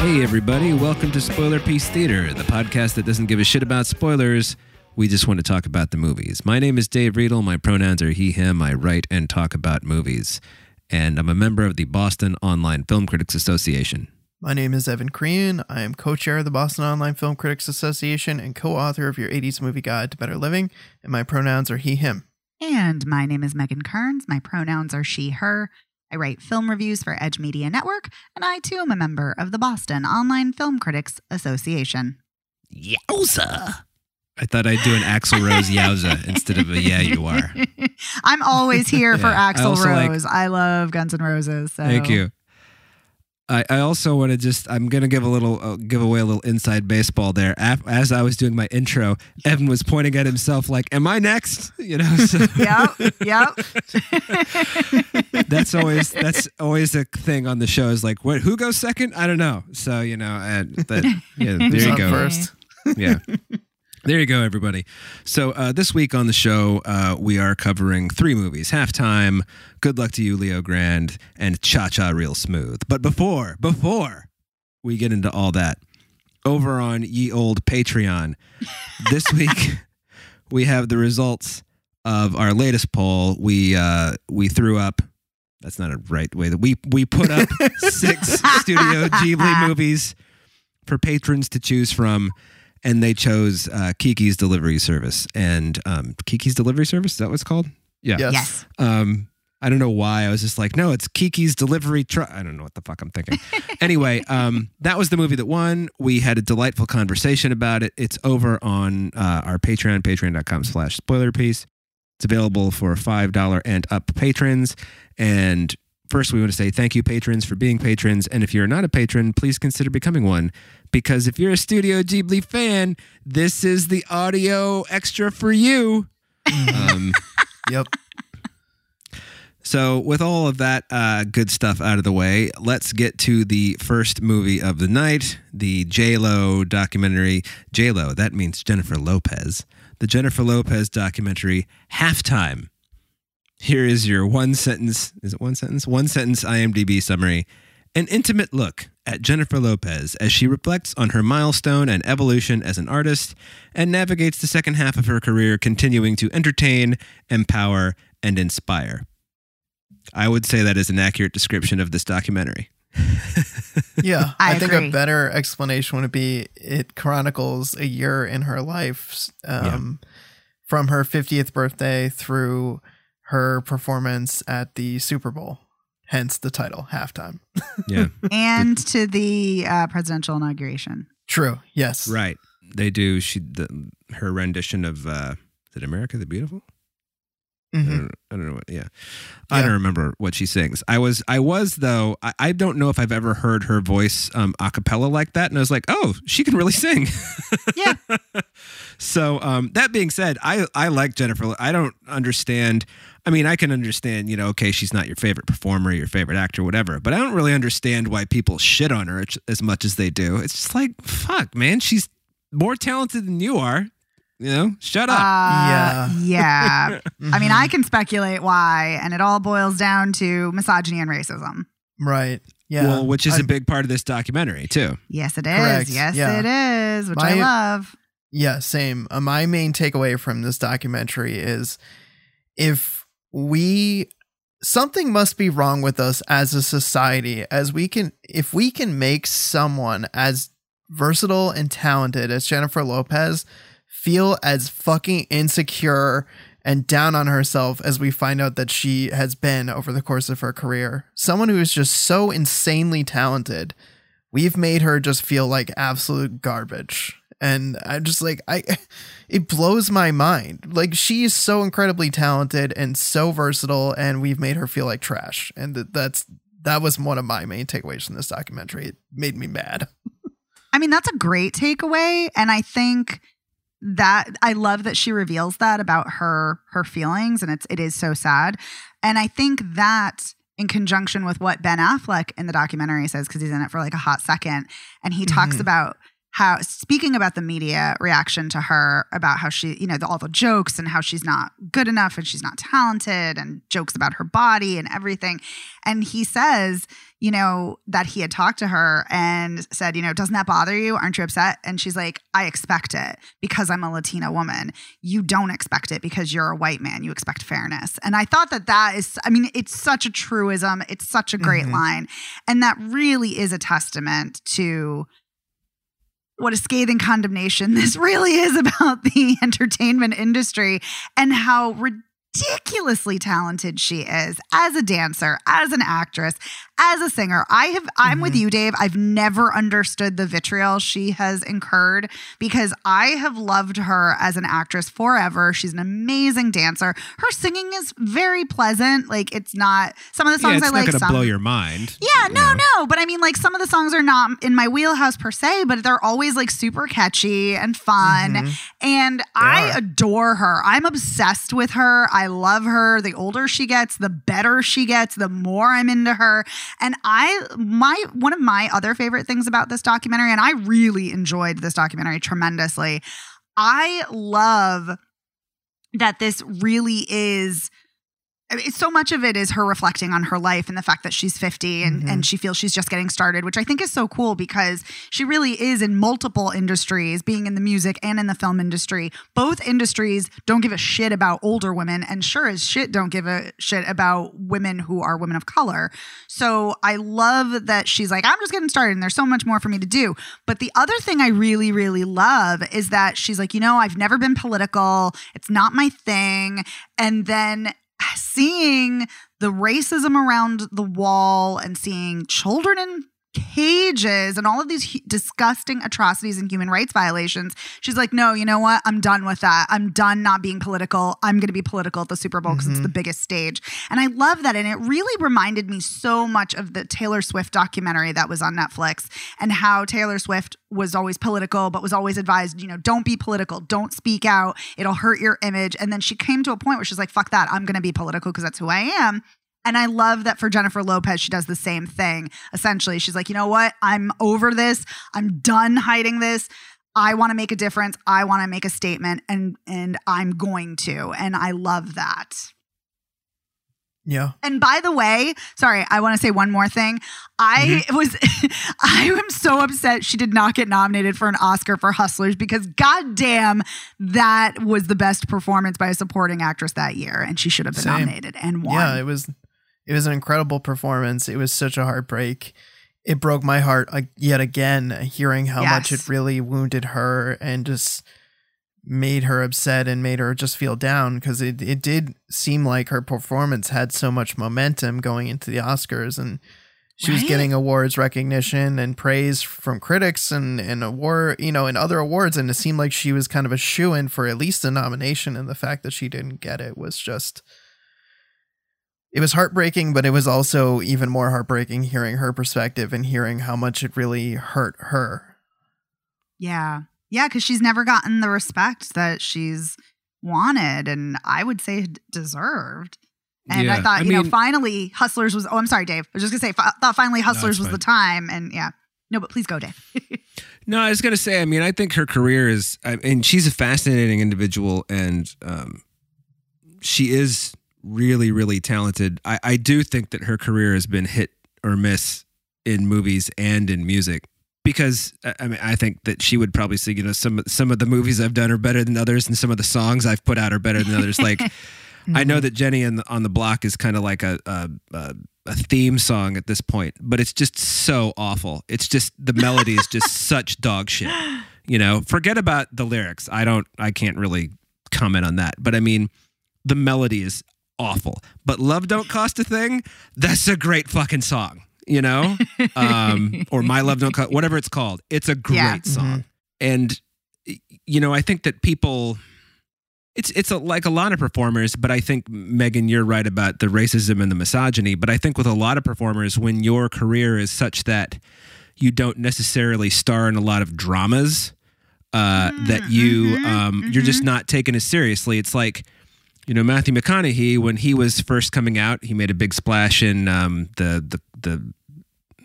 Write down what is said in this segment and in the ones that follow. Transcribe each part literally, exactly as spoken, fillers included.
Hey everybody, welcome to Spoiler Piece Theater, the podcast that doesn't give a shit about spoilers. We just want to talk about the movies. My name is Dave Riedel. My pronouns are he, him. I write and talk about movies. And I'm a member of the Boston Online Film Critics Association. My name is Evan Crean. I am co-chair of the Boston Online Film Critics Association and co-author of your eighties Movie Guide to Better Living. And my pronouns are he, him. And my name is Megan Kearns. My pronouns are she, her. I write film reviews for Edge Media Network, and I too am a member of the Boston Online Film Critics Association. Yowza! I thought I'd do an Axl Rose yowza instead of a yeah you are. I'm always here Yeah, for I Axl also like- Rose. I love Guns N' Roses. So. Thank you. I, I also want to just, I'm going to give a little, uh, give away a little inside baseball there. As I was doing my intro, Evan was pointing at himself like, am I next? You know? So Yep, yep. that's always, that's always a thing on the show is like, what, who goes second? I don't know. So, you know, and that, yeah, there Who's you on go. first? Yeah. There you go, everybody. So uh, this week on the show, uh, we are covering three movies: Halftime, Good Luck to You, Leo Grand, and Cha Cha Real Smooth. But before, before we get into all that, over on ye old Patreon, this week we have the results of our latest poll. We uh, we threw up. That's not a right way. That we we put up six Studio Ghibli movies for patrons to choose from. And they chose uh, Kiki's Delivery Service. And um, Kiki's Delivery Service, is that what it's called? Yeah. Yes. Yes. Um, I don't know why. I was just like, no, it's Kiki's Delivery Truck. I don't know what the fuck I'm thinking. Anyway, um, that was the movie that won. We had a delightful conversation about it. It's over on uh, our Patreon, patreon.com slash spoiler piece. It's available for five dollars and up patrons. And first, we want to say thank you, patrons, for being patrons. And if you're not a patron, please consider becoming one. Because if you're a Studio Ghibli fan, this is the audio extra for you. um, Yep. so with all of that uh, good stuff out of the way, let's get to the first movie of the night, the J-Lo documentary. J-Lo, that means Jennifer Lopez. The Jennifer Lopez documentary, Halftime. Here is your one sentence, is it one sentence? One sentence I M D B summary. An intimate look at Jennifer Lopez as she reflects on her milestone and evolution as an artist and navigates the second half of her career, continuing to entertain, empower, and inspire. I would say that is an accurate description of this documentary. Yeah. I I, think agree. a better explanation would be it chronicles a year in her life um, from her fiftieth birthday through her performance at the Super Bowl. Hence the title, Halftime. Yeah. And to the uh, presidential inauguration. True. Yes. Right. They do. She the, her rendition of uh, is it America the Beautiful? I, Mhm. don't, I don't know what. Yeah, I Yeah. don't remember what she sings. I was, I was though. I, I don't know if I've ever heard her voice um, a cappella like that, and I was like, oh, she can really sing. Yeah. So um, that being said, I I like Jennifer. I don't understand. I mean, I can understand, you know, okay, she's not your favorite performer, your favorite actor, whatever. But I don't really understand why people shit on her as much as they do. It's just like, fuck, man, she's more talented than you are. You know, shut up. Uh, Yeah. Yeah. I mean, Mhm. I can speculate why, and it all boils down to misogyny and racism. Right. Yeah. Well, which is a I'm- big part of this documentary too. Yes, it is. Correct. Yes, Yeah. it is, which I My- love. Yeah, same. Uh, my main takeaway from this documentary is if we something must be wrong with us as a society as we can if we can make someone as versatile and talented as Jennifer Lopez feel as fucking insecure and down on herself as we find out that she has been over the course of her career. Someone who is just so insanely talented, we've made her just feel like absolute garbage. And I'm just like, I, it blows my mind. Like, she is so incredibly talented and so versatile, and we've made her feel like trash. And th- that's, that was one of my main takeaways from this documentary. It made me mad. I mean, that's a great takeaway. And I think that I love that she reveals that about her, her feelings. And it's, it is so sad. And I think that in conjunction with what Ben Affleck in the documentary says, because he's in it for like a hot second, and he talks Mhm. about how, speaking about the media reaction to her, about how she, you know, the, all the jokes and how she's not good enough and she's not talented, and jokes about her body and everything. And he says, you know, that he had talked to her and said, you know, doesn't that bother you? Aren't you upset? And she's like, I expect it because I'm a Latina woman. You don't expect it because you're a white man. You expect fairness. And I thought that that is, I mean, it's such a truism. It's such a great mm-hmm. line. And that really is a testament to what a scathing condemnation this really is about the entertainment industry, and how ridiculously talented she is as a dancer, as an actress, as a singer. I have, I'm mm-hmm. with you, Dave. I've never understood the vitriol she has incurred, because I have loved her as an actress forever. She's an amazing dancer. Her singing is very pleasant. Like, it's not, some of the songs yeah, it's I like. It's not going to blow your mind. Yeah, no, know. no. But I mean, like, some of the songs are not in my wheelhouse per se, but they're always like super catchy and fun. Mm-hmm. And they I are. adore her. I'm obsessed with her. I love her. The older she gets, the better she gets, the more I'm into her. And I, my, one of my other favorite things about this documentary, and I really enjoyed this documentary tremendously. I love that this really is, I mean, so much of it is her reflecting on her life and the fact that she's fifty and, mm-hmm. and she feels she's just getting started, which I think is so cool, because she really is in multiple industries, being in the music and in the film industry. Both industries don't give a shit about older women, and sure as shit don't give a shit about women who are women of color. So I love that she's like, I'm just getting started and there's so much more for me to do. But the other thing I really, really love is that she's like, you know, I've never been political. It's not my thing. And then seeing the racism around the wall and seeing children in cages and all of these hu- disgusting atrocities and human rights violations, she's like, no, you know what? I'm done with that. I'm done not being political. I'm going to be political at the Super Bowl because mm-hmm. it's the biggest stage. And I love that. And it really reminded me so much of the Taylor Swift documentary that was on Netflix, and how Taylor Swift was always political, but was always advised, you know, don't be political, don't speak out. It'll hurt your image. And then she came to a point where she's like, fuck that. I'm going to be political because that's who I am. And I love that for Jennifer Lopez, she does the same thing. Essentially, she's like, you know what? I'm over this. I'm done hiding this. I want to make a difference. I want to make a statement, and and I'm going to. And I love that. Yeah. And by the way, sorry, I want to say one more thing. I mm-hmm. was, I am so upset she did not get nominated for an Oscar for Hustlers, because goddamn, that was the best performance by a supporting actress that year, and she should have been Same. nominated and won. Yeah, it was, it was an incredible performance. It was such a heartbreak. It broke my heart uh, yet again, hearing how yes. much it really wounded her and just made her upset and made her just feel down, because it, it did seem like her performance had so much momentum going into the Oscars, and she right? was getting awards recognition and praise from critics and, and award, you know, and other awards. And it seemed like she was kind of a shoo-in for at least a nomination. And the fact that she didn't get it was just, it was heartbreaking, but it was also even more heartbreaking hearing her perspective and hearing how much it really hurt her. Yeah. Yeah, because she's never gotten the respect that she's wanted, and I would say deserved. And yeah, I thought, I you mean, know, finally Hustlers was, oh, I'm sorry, Dave. I was just going to say, I thought finally Hustlers no, was fine. the time. And yeah. No, but please go, Dave. No, I was going to say, I mean, I think her career is, I mean, she's a fascinating individual, and um, she is really, really talented. I, I do think that her career has been hit or miss in movies and in music. Because I mean, I think that she would probably say, you know, some some of the movies I've done are better than others, and some of the songs I've put out are better than others. Like, mm-hmm. I know that Jenny on the, on the Block is kind of like a, a a theme song at this point, but it's just so awful. It's just the melody is just such dog shit. You know, forget about the lyrics. I don't, I can't really comment on that. But I mean, the melody is awful. But Love Don't Cost a Thing, that's a great fucking song. You know, um, or My Love Don't Cut, whatever it's called. It's a great yeah. song. Mm-hmm. And, you know, I think that people, it's it's a, like a lot of performers, but I think, Megan, you're right about the racism and the misogyny. But I think with a lot of performers, when your career is such that you don't necessarily star in a lot of dramas, uh, mm-hmm, that you, um, mm-hmm. you're just not taken as seriously. It's like, you know, Matthew McConaughey, when he was first coming out, he made a big splash in um, the, the the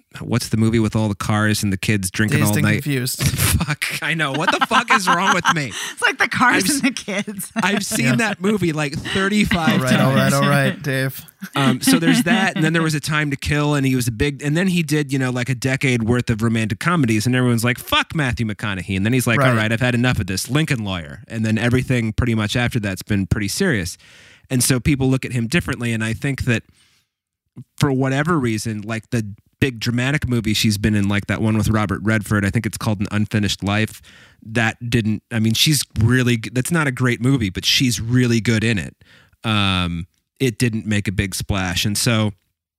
what's the movie with all the cars and the kids drinking Dazed all and night? Confused. Fuck, I know. What the fuck is wrong with me? It's like the cars I've, and the kids. I've seen yeah. that movie like thirty-five all right, times. All right, all right, Dave. Um, so there's that, and then there was A Time to Kill, and he was a big, and then he did, you know, like a decade worth of romantic comedies, and everyone's like, fuck Matthew McConaughey. And then he's like, right. all right, I've had enough of this. Lincoln Lawyer. And then everything pretty much after that's been pretty serious. And so people look at him differently, and I think that for whatever reason, like the big dramatic movie she's been in, like that one with Robert Redford, I think it's called An Unfinished Life, that didn't, I mean, she's really, that's not a great movie, but she's really good in it. Um, it didn't make a big splash. And so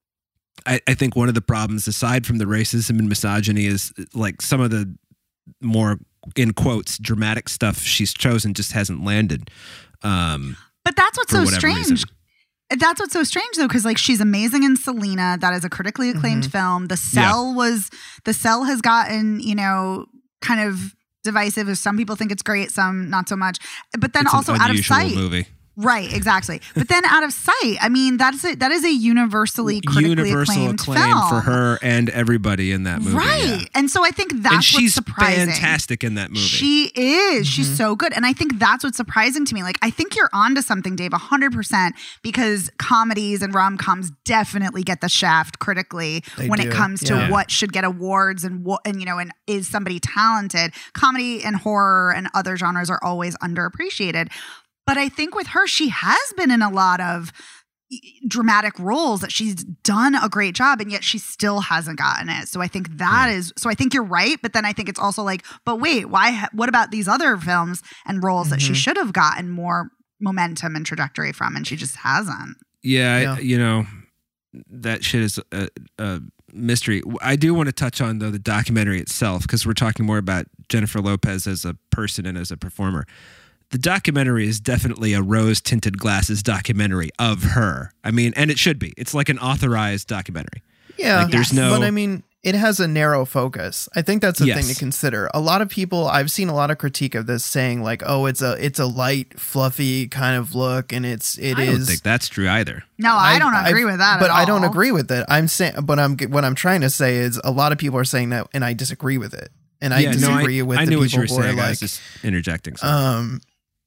I, I think one of the problems, aside from the racism and misogyny, is like some of the more, in quotes, dramatic stuff she's chosen just hasn't landed. Um, but that's what's so strange. Reason. That's what's so strange though, because like she's amazing in Selena. That is a critically acclaimed mm-hmm. film. The Cell yeah. was the Cell has gotten, you know, kind of divisive. Some people think it's great, some not so much. But then it's also an Out of Sight. Movie. Right, exactly. But then Out of Sight, I mean, that's a, that is a universally critically Universal acclaimed acclaim film for her and everybody in that movie. Right. Yeah. And so I think that's and she's what's surprising. fantastic in that movie. She is. Mm-hmm. She's so good. And I think that's what's surprising to me. Like, I think you're onto something, Dave, one hundred percent, because comedies and rom-coms definitely get the shaft critically they when do. it comes to yeah. what should get awards and what, and, you know, and is somebody talented. Comedy and horror and other genres are always underappreciated. But I think with her, she has been in a lot of dramatic roles that she's done a great job, and yet she still hasn't gotten it. So I think that yeah. is, so I think you're right. But then I think it's also like, but wait, why, what about these other films and roles mm-hmm. that she should have gotten more momentum and trajectory from, and she just hasn't? Yeah. yeah. I, you know, that shit is a, a mystery. I do want to touch on, though, the documentary itself, because we're talking more about Jennifer Lopez as a person and as a performer. The documentary is definitely a rose-tinted glasses documentary of her. I mean, and it should be. It's like an authorized documentary. Yeah, like there's no. But I mean, it has a narrow focus. I think that's the yes. thing to consider. A lot of people, I've seen a lot of critique of this, saying like, "Oh, it's a it's a light, fluffy kind of look," and it's it I is. I don't think that's true either. No, I, I don't agree I've, with that. But at all. I don't agree with it. I'm saying, but I'm what I'm trying to say is a lot of people are saying that, and I disagree with it. And I yeah, disagree no, I, with I the knew people what you who were are saying. like, I was just interjecting. Sorry. Um.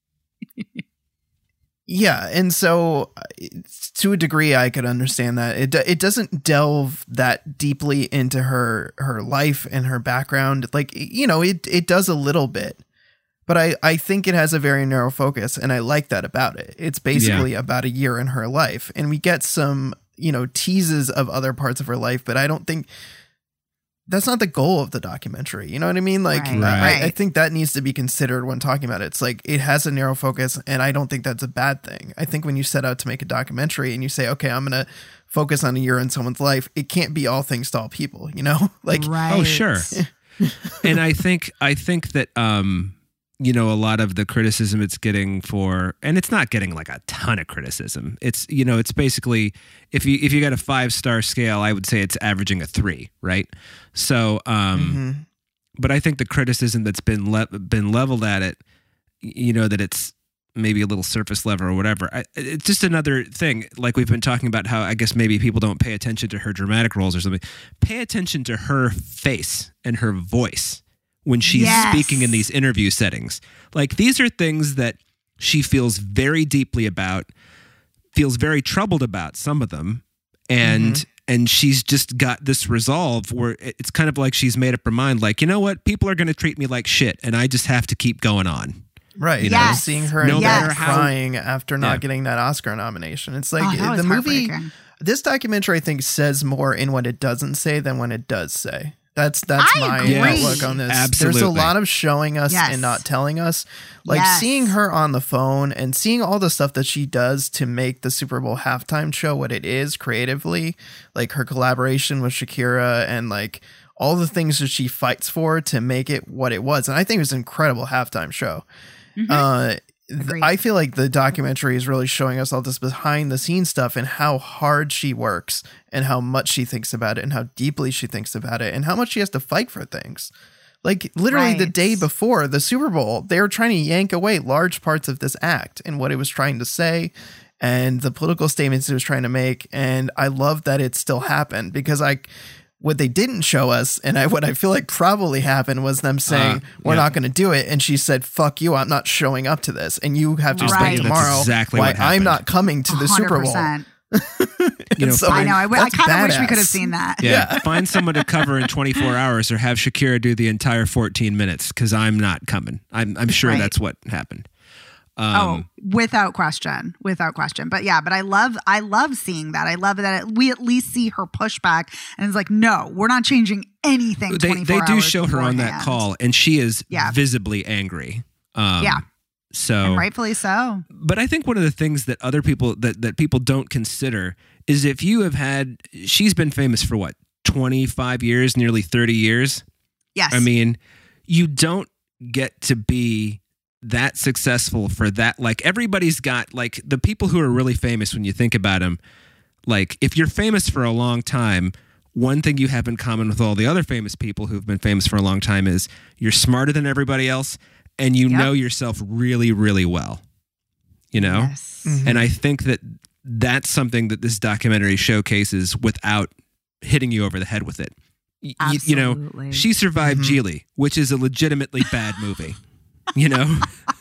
Yeah, and so to a degree, I could understand that it it doesn't delve that deeply into her her life and her background. Like, you know, it it does a little bit, but I I think it has a very narrow focus, and I like that about it. It's basically yeah. about a year in her life, and we get some, you know, teases of other parts of her life, but I don't think. That's not the goal of the documentary. You know what I mean? Like, right. I, I think that needs to be considered when talking about it. It's like, it has a narrow focus, and I don't think that's a bad thing. I think when you set out to make a documentary and you say, okay, I'm going to focus on a year in someone's life, it can't be all things to all people, you know? Like, right. Oh, sure. And I think, I think that, um, you know, a lot of the criticism it's getting for, and it's not getting like a ton of criticism. It's, you know, it's basically, if you, if you got a five star scale, I would say it's averaging a three, right? So, um, mm-hmm. but I think the criticism that's been le- been leveled at it, you know, that it's maybe a little surface level or whatever. I, it's just another thing. Like we've been talking about how I guess maybe people don't pay attention to her dramatic roles or something. Pay attention to her face and her voice when she's yes. speaking in these interview settings. Like, these are things that she feels very deeply about, feels very troubled about, some of them. And, mm-hmm. and she's just got this resolve where it's kind of like she's made up her mind, like, you know what? People are going to treat me like shit, and I just have to keep going on. Right. You yes. know? Seeing her no in matter bed how, crying after not yeah. getting that Oscar nomination. It's like oh, the movie, this documentary, I think, says more in what it doesn't say than when it does say. That's that's I my agree. outlook on this. Absolutely. There's a lot of showing us yes. and not telling us. Like yes. seeing her on the phone and seeing all the stuff that she does to make the Super Bowl halftime show what it is creatively, like her collaboration with Shakira and like all the things that she fights for to make it what it was. And I think it was an incredible halftime show. Mm-hmm. Uh, th- I feel like the documentary is really showing us all this behind the scenes stuff and how hard she works and how much she thinks about it and how deeply she thinks about it and how much she has to fight for things. Like literally right. the day before the Super Bowl, they were trying to yank away large parts of this act and what it was trying to say and the political statements it was trying to make. And I love that it still happened because I, what they didn't show us, and I, what I feel like probably happened was them saying, uh, we're yeah. not going to do it. And she said, fuck you, I'm not showing up to this. And you have to right. explain tomorrow exactly why I'm not coming to the Super Bowl. You know, so, I know. I, I kind of wish we could have badass. seen that. Yeah, Yeah. find someone to cover in twenty-four hours, or have Shakira do the entire fourteen minutes, because I'm not coming. I'm I'm sure Right. that's what happened. Um, oh, without question, without question. But yeah, but I love, I love seeing that. I love that we at least see her pushback, and it's like, no, we're not changing anything. they they do hours show her on that beforehand. call, and she is Yeah. visibly angry. Um, Yeah. So And rightfully so. But I think one of the things that other people that, that people don't consider is, if you have had, she's been famous for what, twenty-five years, nearly thirty years. Yes. I mean, you don't get to be that successful for that. Like, everybody's got, like, the people who are really famous, when you think about them, like, if you're famous for a long time, one thing you have in common with all the other famous people who've been famous for a long time is you're smarter than everybody else, and you Yep. know yourself really, really well, you know? Yes. Mhm. And I think that that's something that this documentary showcases without hitting you over the head with it. Y- y- You know, Absolutely. she survived Mhm. Geely, which is a legitimately bad movie, you know?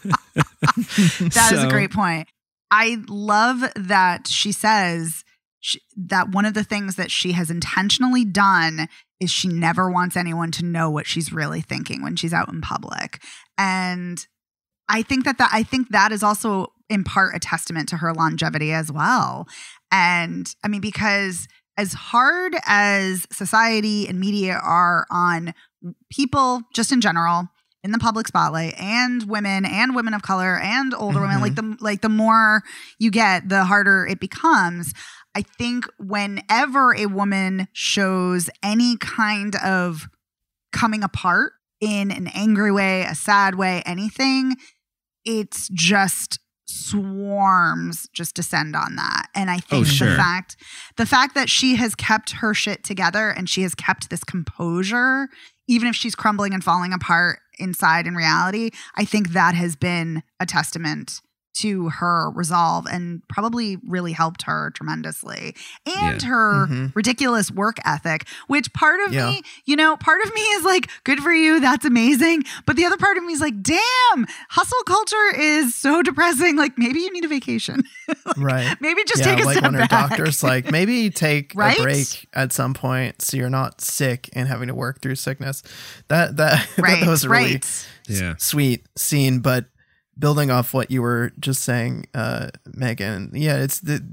That is a So- great point. I love that she says sh that one of the things that she has intentionally done is she never wants anyone to know what she's really thinking when she's out in public. And I think that, that I think that is also in part a testament to her longevity as well. And I mean, because as hard as society and media are on people just in general in the public spotlight, and women and women of color and older women, like the like the more you get, the harder it becomes. I think whenever a woman shows any kind of coming apart in an angry way, a sad way, anything, it's just swarms just descend on that. And I think Oh, sure. the fact the fact that she has kept her shit together, and she has kept this composure, even if she's crumbling and falling apart inside in reality, I think that has been a testament to her resolve, and probably really helped her tremendously. And Yeah. her Mhm. ridiculous work ethic, which part of Yeah. me, you know, part of me is like, good for you, that's amazing. But the other part of me is like, damn, hustle culture is so depressing. Like, maybe you need a vacation. Right. Maybe just yeah, take a like step when her back. doctor's like, maybe take Right? a break at some point so you're not sick and having to work through sickness. That that, right, that was a really right. s- Yeah. sweet scene. But building off what you were just saying, uh, Megan, yeah, it's the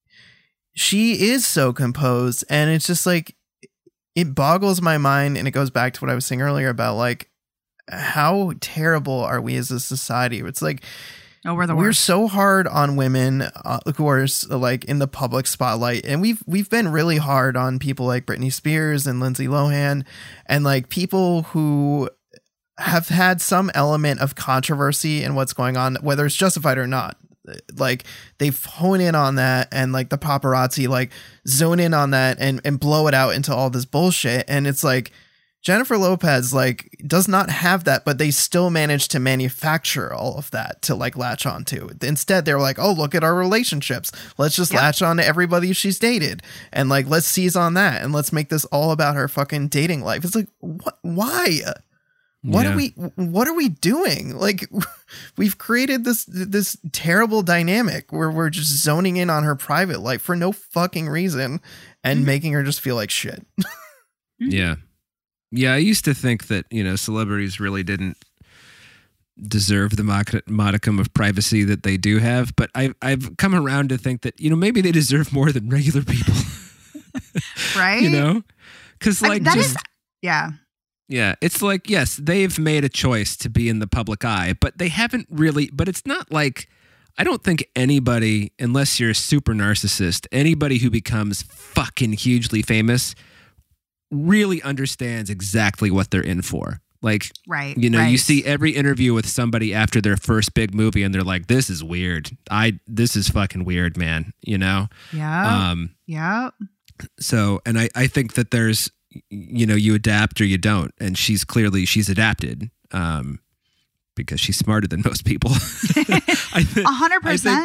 she is so composed, and it's just like it boggles my mind, and it goes back to what I was saying earlier about like how terrible are we as a society. It's like Oh, we're the we're worst. so hard on women uh, who are s- like in the public spotlight, and we've we've been really hard on people like Britney Spears and Lindsay Lohan, and like people who have had some element of controversy in what's going on, whether it's justified or not. Like they hone in on that, and like the paparazzi like zone in on that and and blow it out into all this bullshit. And it's like Jennifer Lopez like does not have that, but they still managed to manufacture all of that to like latch on to. Instead, they're like, oh, look at our relationships. Let's just Yep. latch on to everybody she's dated, and like let's seize on that, and let's make this all about her fucking dating life. It's like, what? Why? What Yeah. are we what are we doing? Like we've created this this terrible dynamic where we're just zoning in on her private life for no fucking reason, and Mhm. making her just feel like shit. Yeah. Yeah, I used to think that, you know, celebrities really didn't deserve the mod- modicum of privacy that they do have, but I've, I've come around to think that, you know, maybe they deserve more than regular people. Right? You know? Because, I like, mean, that just, is- yeah. yeah, it's like, yes, they've made a choice to be in the public eye, but they haven't really, but it's not like, I don't think anybody, unless you're a super narcissist, anybody who becomes fucking hugely famous really understands exactly what they're in for. Like, Right. you know, right. you see every interview with somebody after their first big movie and they're like, this is weird. I, this is fucking weird, man. You know? Yeah. Um, yeah. so, and I, I think that there's, you know, you adapt or you don't. And she's clearly, she's adapted, um, because she's smarter than most people. I think, A hundred I think- percent.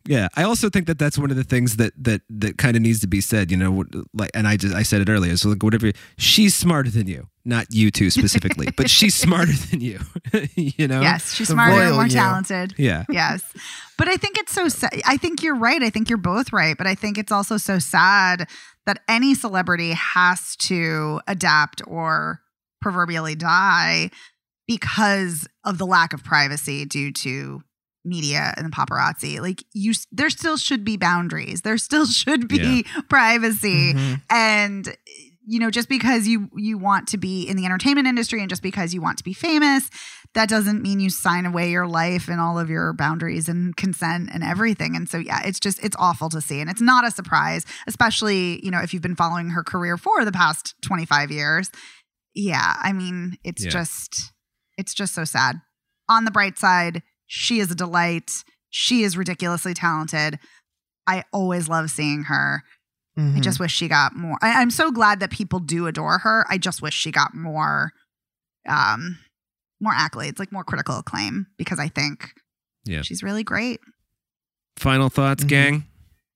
Yeah, I also think that that's one of the things that that that kind of needs to be said. You know, like, and I just I said it earlier. So like, whatever, she's smarter than you, not you two specifically, but she's smarter than you. You know, Yes, she's The smarter and royal more you. talented. yeah, Yes. But I think it's so sad. I think you're right. I think you're both right. But I think it's also so sad that any celebrity has to adapt or proverbially die because of the lack of privacy due to media and the paparazzi. Like you, there still should be boundaries. There still should be privacy. Mhm. And, you know, just because you, you want to be in the entertainment industry and just because you want to be famous, that doesn't mean you sign away your life and all of your boundaries and consent and everything. And so, yeah, it's just, it's awful to see. And it's not a surprise, especially, you know, if you've been following her career for the past twenty-five years. Yeah. I mean, it's Yeah. just, it's just so sad. On the bright side, she is a delight. She is ridiculously talented. I always love seeing her. I Mhm. just wish she got more. I, I'm so glad that people do adore her. I just wish she got more, um, more accolades, like more critical acclaim, because I think Yeah. she's really great. Final thoughts, Mhm. gang.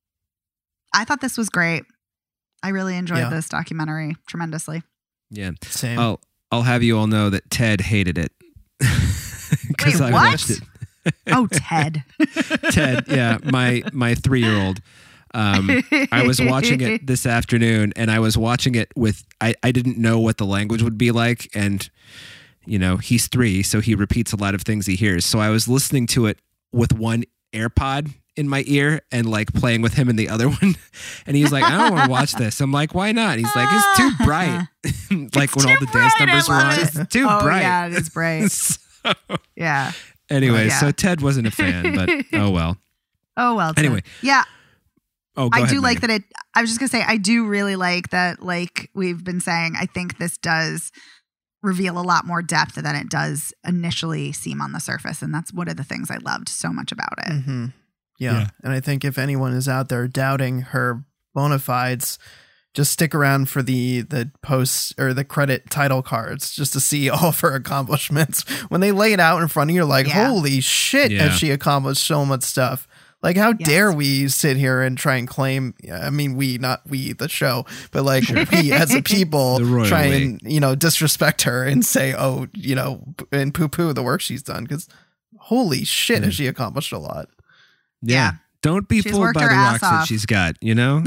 I thought this was great. I really enjoyed Yeah. this documentary tremendously. Yeah, Same. I'll I'll have you all know that Ted hated it because Wait, I what? watched it. Oh, Ted. Ted, yeah, my my three year old. Um, I was watching it this afternoon, and I was watching it with I, I didn't know what the language would be like, and you know he's three, so he repeats a lot of things he hears. So I was listening to it with one AirPod in my ear and like playing with him in the other one, and he's like, "I don't want to watch this." I'm like, "Why not?" He's like, "It's too bright." Like It's when too all the dance bright, I numbers were love on, it. it's too Oh, bright. yeah, it is bright. So, Yeah. anyway, Yeah. so Ted wasn't a fan, but oh well. Oh, well. Ted. Anyway. Yeah. Oh, go I ahead, do like Megan. that it, I was just going to say, I do really like that, like we've been saying, I think this does reveal a lot more depth than it does initially seem on the surface. And that's one of the things I loved so much about it. Mm-hmm. Yeah. Yeah. And I think if anyone is out there doubting her bona fides, just stick around for the the posts or the credit title cards just to see all of her accomplishments. When they lay it out in front of you, you're like, Yeah. holy shit, Yeah. has she accomplished so much stuff. Like, how Yes. dare we sit here and try and claim, I mean, we, not we, the show, but like we as a people The royal try we. and, you know, disrespect her and say, oh, you know, and poo poo the work she's done. Because holy shit, Yeah. has she accomplished a lot. Yeah. Yeah. Don't be She's fooled worked by her the ass rocks that off. she's got, you know?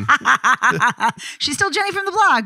I mean, She's still Jenny from the block,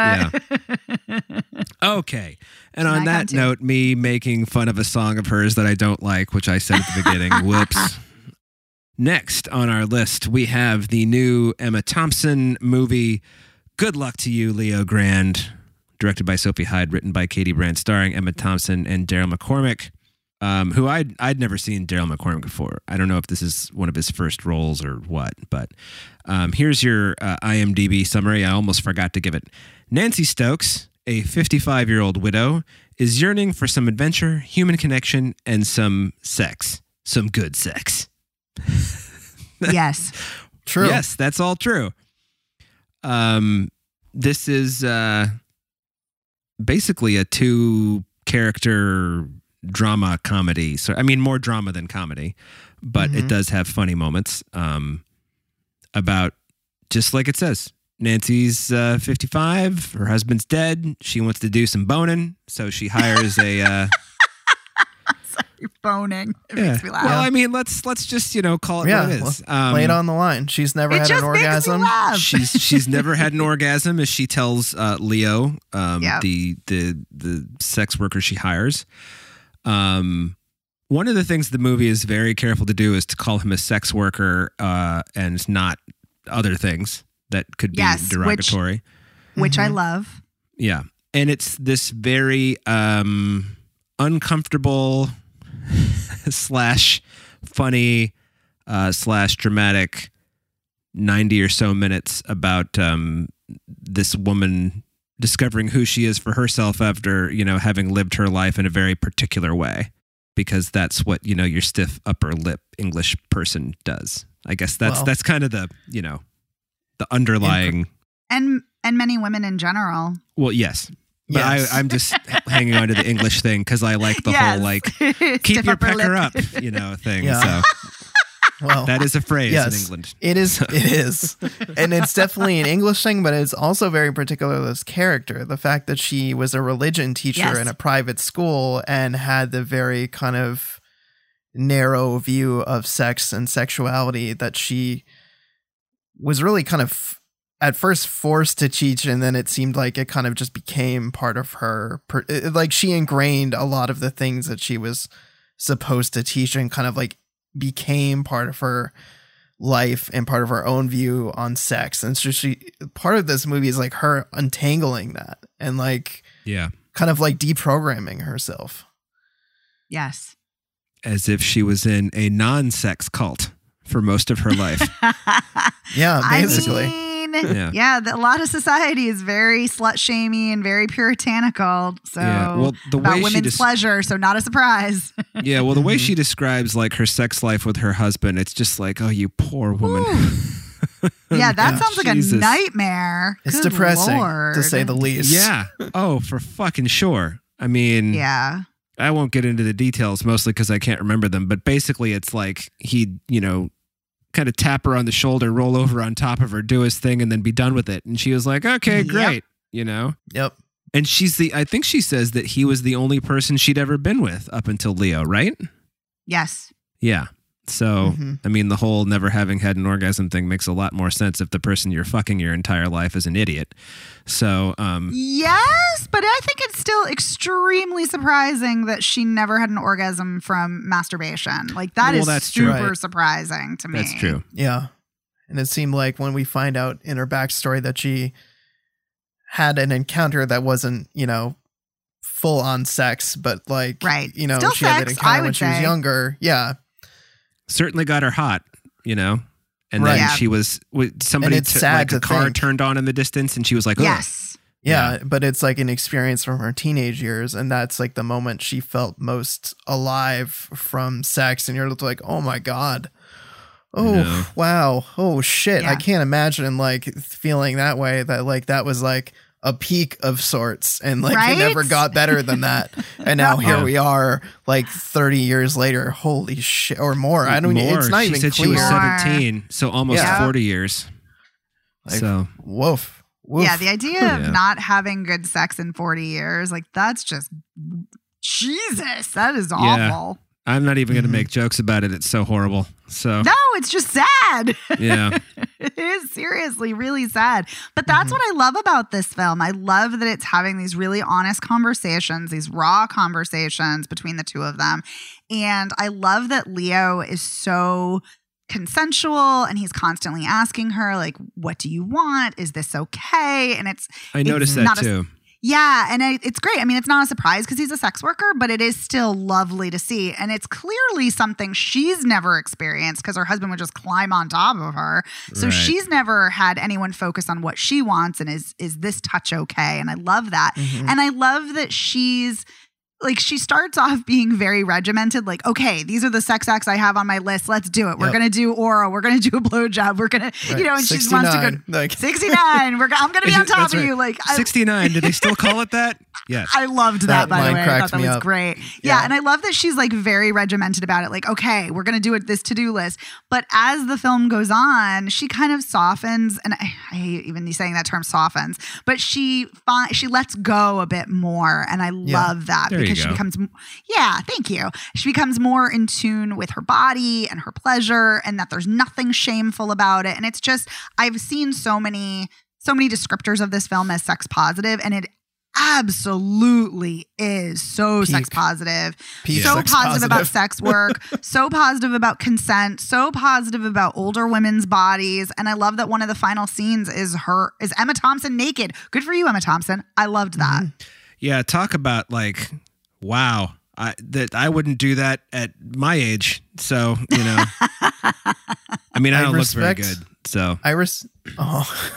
but okay. And Can on I that come too? note, me making fun of a song of hers that I don't like, which I said at the beginning, whoops. Next on our list, we have the new Emma Thompson movie, Good Luck to You, Leo Grand, directed by Sophie Hyde, written by Katie Brandt, starring Emma Thompson and Daryl McCormick. Um, who I'd I'd never seen Daryl McCormick before. I don't know if this is one of his first roles or what, but um, here's your uh, IMDb summary. I almost forgot to give it. Nancy Stokes, a fifty-five-year-old widow, is yearning for some adventure, human connection, and some sex. Some good sex. yes. True. Yes, that's all true. Um, this is uh, basically a two-character drama comedy. So I mean more drama than comedy, but it Mhm. does have funny moments. Um, about just like it says, Nancy's uh, fifty-five, her husband's dead. She wants to do some boning, so she hires a. Uh, You're boning. It yeah. makes me laugh. Well, I mean, let's let's just you know call it Yeah, what it is. Um, Lay it on the line. She's never it had just an makes me orgasm. laugh. she's she's never had an orgasm, as she tells uh, Leo, um, Yeah. the the the sex worker she hires. Um, one of the things the movie is very careful to do is to call him a sex worker uh, and not other things that could be Yes, which- derogatory. Which I Mhm. love. Yeah, and it's this very um, uncomfortable slash funny uh, slash dramatic ninety or so minutes about um, this woman discovering who she is for herself after, you know, having lived her life in a very particular way, because that's what, you know, your stiff upper lip English person does. I guess that's Well- that's kind of the, you know, the underlying. And and many women in general. Well, yes. But Yes. I, I'm just hanging on to the English thing because I like the Yes. wole like Stiff keep your upper pecker lip. up, you know, thing. Yeah. So Well, That is a phrase yes, in England. It is. It is. And it's definitely an English thing, but it's also very particular to this character. The fact that she was a religion teacher Yes. in a private school and had the very kind of narrow view of sex and sexuality that she was really kind of at first forced to teach, and then it seemed like it kind of just became part of her. Per- it- like she ingrained a lot of the things that she was supposed to teach and kind of like became part of her life and part of her own view on sex. And so she, part of this movie is like her untangling that and like Yeah. kind of like deprogramming herself. Yes. As if she was in a non-sex cult for most of her life. Yeah, basically. I mean, Yeah. yeah, the, a lot of society is very slut shamey and very puritanical. So Yeah, well, the about way she women's des- pleasure, so not a surprise. Yeah, well, the way Mhm. she describes like her sex life with her husband, it's just like, oh, you poor woman. Yeah, that Yeah. sounds like Jesus. a nightmare. It's Good depressing Lord. to say the least. Yeah. Oh, for fucking sure. I mean, Yeah. I won't get into the details mostly because I can't remember them, but basically it's like he'd, you know, kind of tap her on the shoulder, roll over on top of her, do his thing, and then be done with it. And she was like, okay, Yep. great. You know? Yep. And she's the, I think she says that he was the only person she'd ever been with up until Leo, right? Yes. Yeah. So, Mhm. I mean, the whole never having had an orgasm thing makes a lot more sense if the person you're fucking your entire life is an idiot. So, um, Yes, but I think it's still extremely surprising that she never had an orgasm from masturbation. Like that Well, is that's true. super Right. surprising to me. that's true. Yeah. And it seemed like when we find out in her backstory that she had an encounter that wasn't, you know, full on sex, but like, Right. you know, Still she had sex, that encounter I when would she was say. younger. Yeah. Certainly got her hot, you know? And Right. then Yeah. she was, w- somebody, And it's t- sad like to a car think. turned on in the distance and she was like, oh, Yes. yeah. Yeah. But it's like an experience from her teenage years. And that's like the moment she felt most alive from sex. And you're like, oh my God. Oh, know. wow. Oh, shit. I Yeah. can't imagine like feeling that way, that like that was like a peak of sorts. And like Right? it never got better than that. And now here Yeah. we are like thirty years later. Holy shit. Or more. I don't more. It's not she even said clear. she was More. seventeen, so almost Yeah. forty years. Like, so, Woof. Woof. Yeah, the idea of Yeah. not having good sex in forty years, like that's just Jesus. That is awful. I'm not even going to Mhm. make jokes about it. It's so horrible. So, No, it's just sad. yeah. It is seriously really sad. But that's Mhm. what I love about this film. I love that it's having these really honest conversations, these raw conversations between the two of them. And I love that Leo is so consensual and he's constantly asking her, like, what do you want? Is this okay? And it's, I noticed that not a- too. yeah, and I, it's great. I mean, it's not a surprise because he's a sex worker, but it is still lovely to see. And it's clearly something she's never experienced because her husband would just climb on top of her. So Right. she's never had anyone focus on what she wants and is is this touch okay? And I love that. Mhm. And I love that she's like, she starts off being very regimented, like, okay, these are the sex acts I have on my list. Let's do it. We're Yep. going to do oral. We're going to do a blowjob. We're going to, Right. you know, and she just wants to go sixty-nine, like sixty-nine. We're, go- I'm going to be on top That's of right. you. Like, I, sixty-nine. Did they still call it that? Yes. I loved that, That by the line way. I cracked thought that me was up. great. Yeah. Yeah. And I love that she's like very regimented about it. Like, okay, we're going to do it this to-do list. But as the film goes on, she kind of softens, and I, I hate even saying that term softens, but she fi- she lets go a bit more. And I love that There you because she go. becomes, yeah, thank you. She becomes more in tune with her body and her pleasure, and that there's nothing shameful about it. And it's just, I've seen so many, so many descriptors of this film as sex positive, and it absolutely is so sex Peak. positive, Peak so sex positive about positive. sex work, so positive about consent, so positive about older women's bodies. And I love that one of the final scenes is her is Emma Thompson naked. Good for you, Emma Thompson. I loved that. Yeah. Talk about like, wow. I that I wouldn't do that at my age. So, you know, I mean, I I don't look very respect- good. So, Iris. Oh,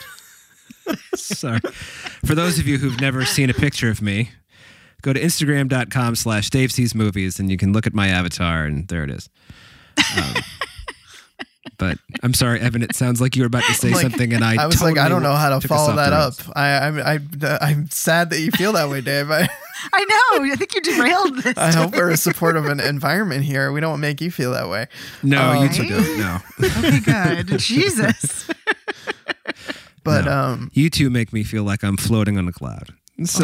sorry. For those of you who've never seen a picture of me, go to Instagram.com slash Dave Sees Movies and you can look at my avatar and there it is. Um, But I'm sorry, Evan. It sounds like you were about to say Like, something, and I. I was totally like, I don't know how to took us follow off that the up. rails. I, I'm, I, I'm sad that you feel that way, Dave. I, I know. I think you derailed this. I hope we're a supportive an environment here. We don't make you feel that way. No, Um, you two don't. No, Okay, good. Jesus. But No. um, you two make me feel like I'm floating on a cloud. So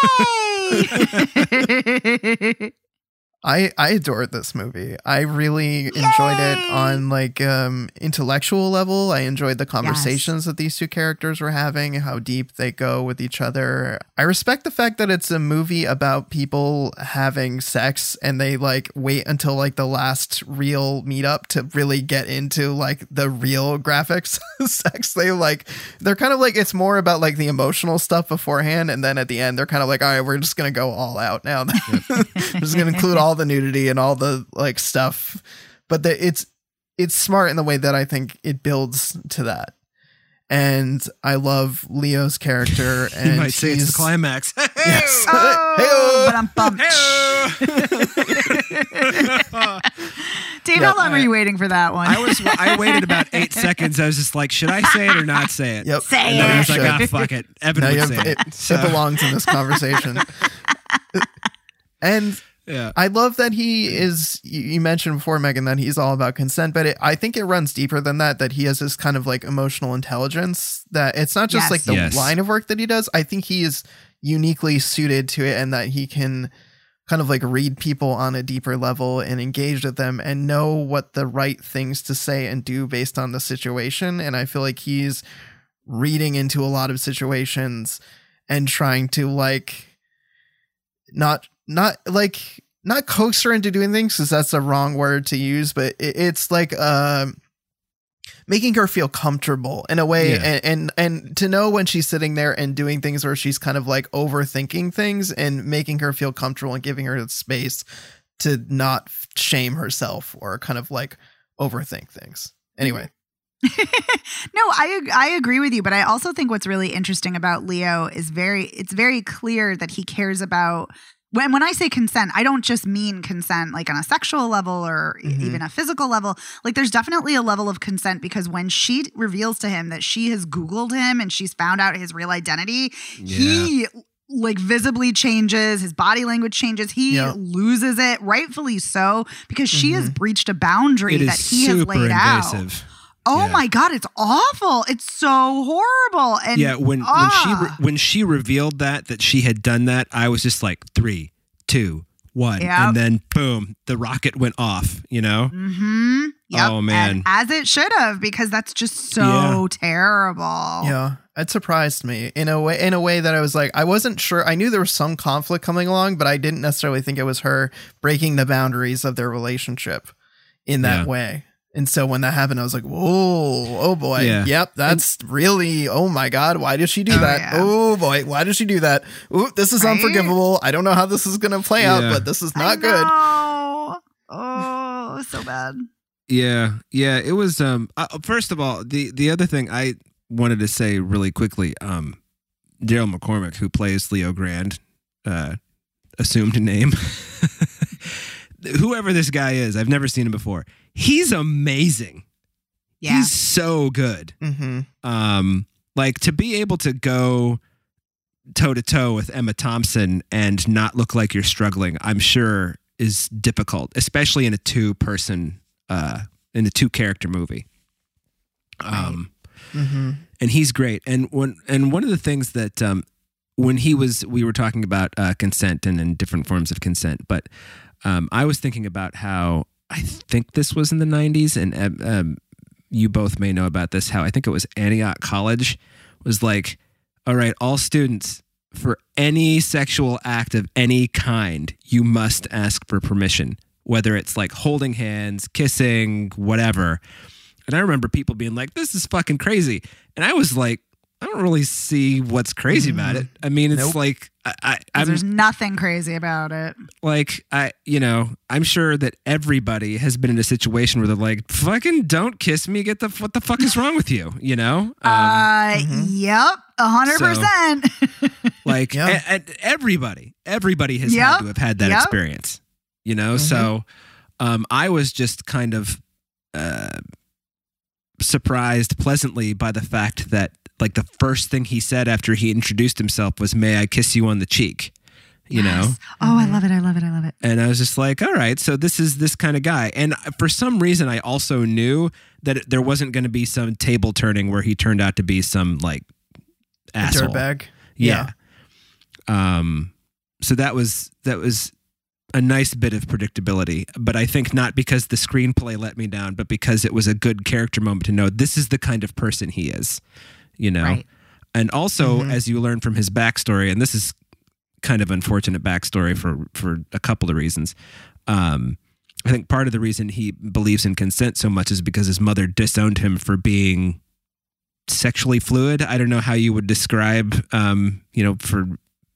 Yay! I I adored this movie. I really enjoyed it Yay! on like um intellectual level. I enjoyed the conversations that these two characters were having, how deep they go with each other. I respect the fact that it's a movie about people having sex and they like wait until like the last real meetup to really get into like the real graphics sex. They like they're kind of like it's more about like the emotional stuff beforehand, and then at the end they're kind of like, all right, we're just gonna go all out now. We're just gonna include all the nudity and all the like stuff, but the, it's it's smart in the way that I think it builds to that. And I love Leo's character, and you might say it's he's- the climax. Yes. Oh, but I'm bumped. Dave, Yeah, how long were you waiting for that one? I was. I waited about eight seconds. I was just like, should I say it or not say it? Yep. Say And then I was it. like, ah, fuck it. Evan No, would you have- say it. it, So, it belongs in this conversation. And yeah. I love that he is, you you mentioned before, Megan, that he's all about consent, but it, I think it runs deeper than that, that he has this kind of like emotional intelligence, that it's not just Yes. like the Yes. line of work that he does. I think he is uniquely suited to it, and that he can kind of like read people on a deeper level and engage with them and know what the right things to say and do based on the situation. And I feel like he's reading into a lot of situations and trying to like not not like not coax her into doing things, because that's the wrong word to use, but it, it's like um making her feel comfortable in a way, Yeah. and, and and to know when she's sitting there and doing things where she's kind of like overthinking things, and making her feel comfortable and giving her the space to not shame herself or kind of like overthink things. Anyway. No, I I agree with you, but I also think what's really interesting about Leo is very it's very clear that he cares about when when I say consent, I don't just mean consent like on a sexual level or e- Mhm. even a physical level. Like there's definitely a level of consent, because when she reveals to him that she has Googled him and she's found out his real identity, he like visibly changes, his body language changes, he Yeah. loses it, rightfully so, because she has Mhm. breached a boundary It is that he has super laid out. invasive. Oh Yeah. my God, it's awful. It's so horrible. And Yeah, when when she re- ah. when she revealed that that she had done that, I was just like three, two, one, Yep. and then boom, the rocket went off. You know? Mm-hmm. Yep. Oh, man. And as it should have, because that's just so terrible. Yeah, it surprised me in a way. In a way that I was like, I wasn't sure. I knew there was some conflict coming along, but I didn't necessarily think it was her breaking the boundaries of their relationship in that Yeah. way. And so when that happened, I was like, whoa, oh boy. Yeah. Yep, that's really, oh my God, why did she do Oh, that? yeah. Oh boy, why did she do that? Ooh, this is Right? unforgivable. I don't know how this is going to play out, Yeah. but this is I not good. know. Oh, so bad. Yeah, yeah. It was. Um. Uh, first of all, the the other thing I wanted to say really quickly. Um, Daryl McCormick, who plays Leo Grand, uh, assumed name. Whoever this guy is, I've never seen him before. He's amazing. Yeah. He's so good. Mm-hmm. Um, like to be able to go toe to toe with Emma Thompson and not look like you're struggling, I'm sure is difficult, especially in a two person, uh, in a two character movie. Um, Mm-hmm. and he's great. And when, and one of the things that, um, when he was, we were talking about, uh, consent and, and different forms of consent, but, um, I was thinking about how I think this was in the nineties, and, um, um, you both may know about this, how I think it was Antioch College was like, all right, all students, for any sexual act of any kind, you must ask for permission, whether it's like holding hands, kissing, whatever. And I remember people being like, this is fucking crazy. And I was like, I don't really see what's crazy Mm. about it. I mean, it's Nope. like, I, I, 'Cause I'm there's nothing crazy about it. like, I, you know, I'm sure that everybody has been in a situation where they're like, fucking don't kiss me. Get the, what the fuck is wrong with you? You know? Um, uh, mhm. yep. A hundred percent. Like Yeah. a- a- everybody, everybody has Yep. had to have had that Yep. experience, you know? Mhm. So um, I was just kind of, uh, surprised pleasantly by the fact that like the first thing he said after he introduced himself was, "May I kiss you on the cheek?" You Yes. know? Oh, I love it. I love it. I love it. And I was just like, all right, so this is this kind of guy. And for some reason, I also knew that it, there wasn't going to be some table turning where he turned out to be some like asshole. Dirtbag. Yeah. Um. So that was that was a nice bit of predictability, but I think not because the screenplay let me down, but because it was a good character moment to know this is the kind of person he is. You know, Right. and also Mhm. as you learn from his backstory, and this is kind of unfortunate backstory for for a couple of reasons. Um, I think part of the reason he believes in consent so much is because his mother disowned him for being sexually fluid. I don't know how you would describe, um, you know, for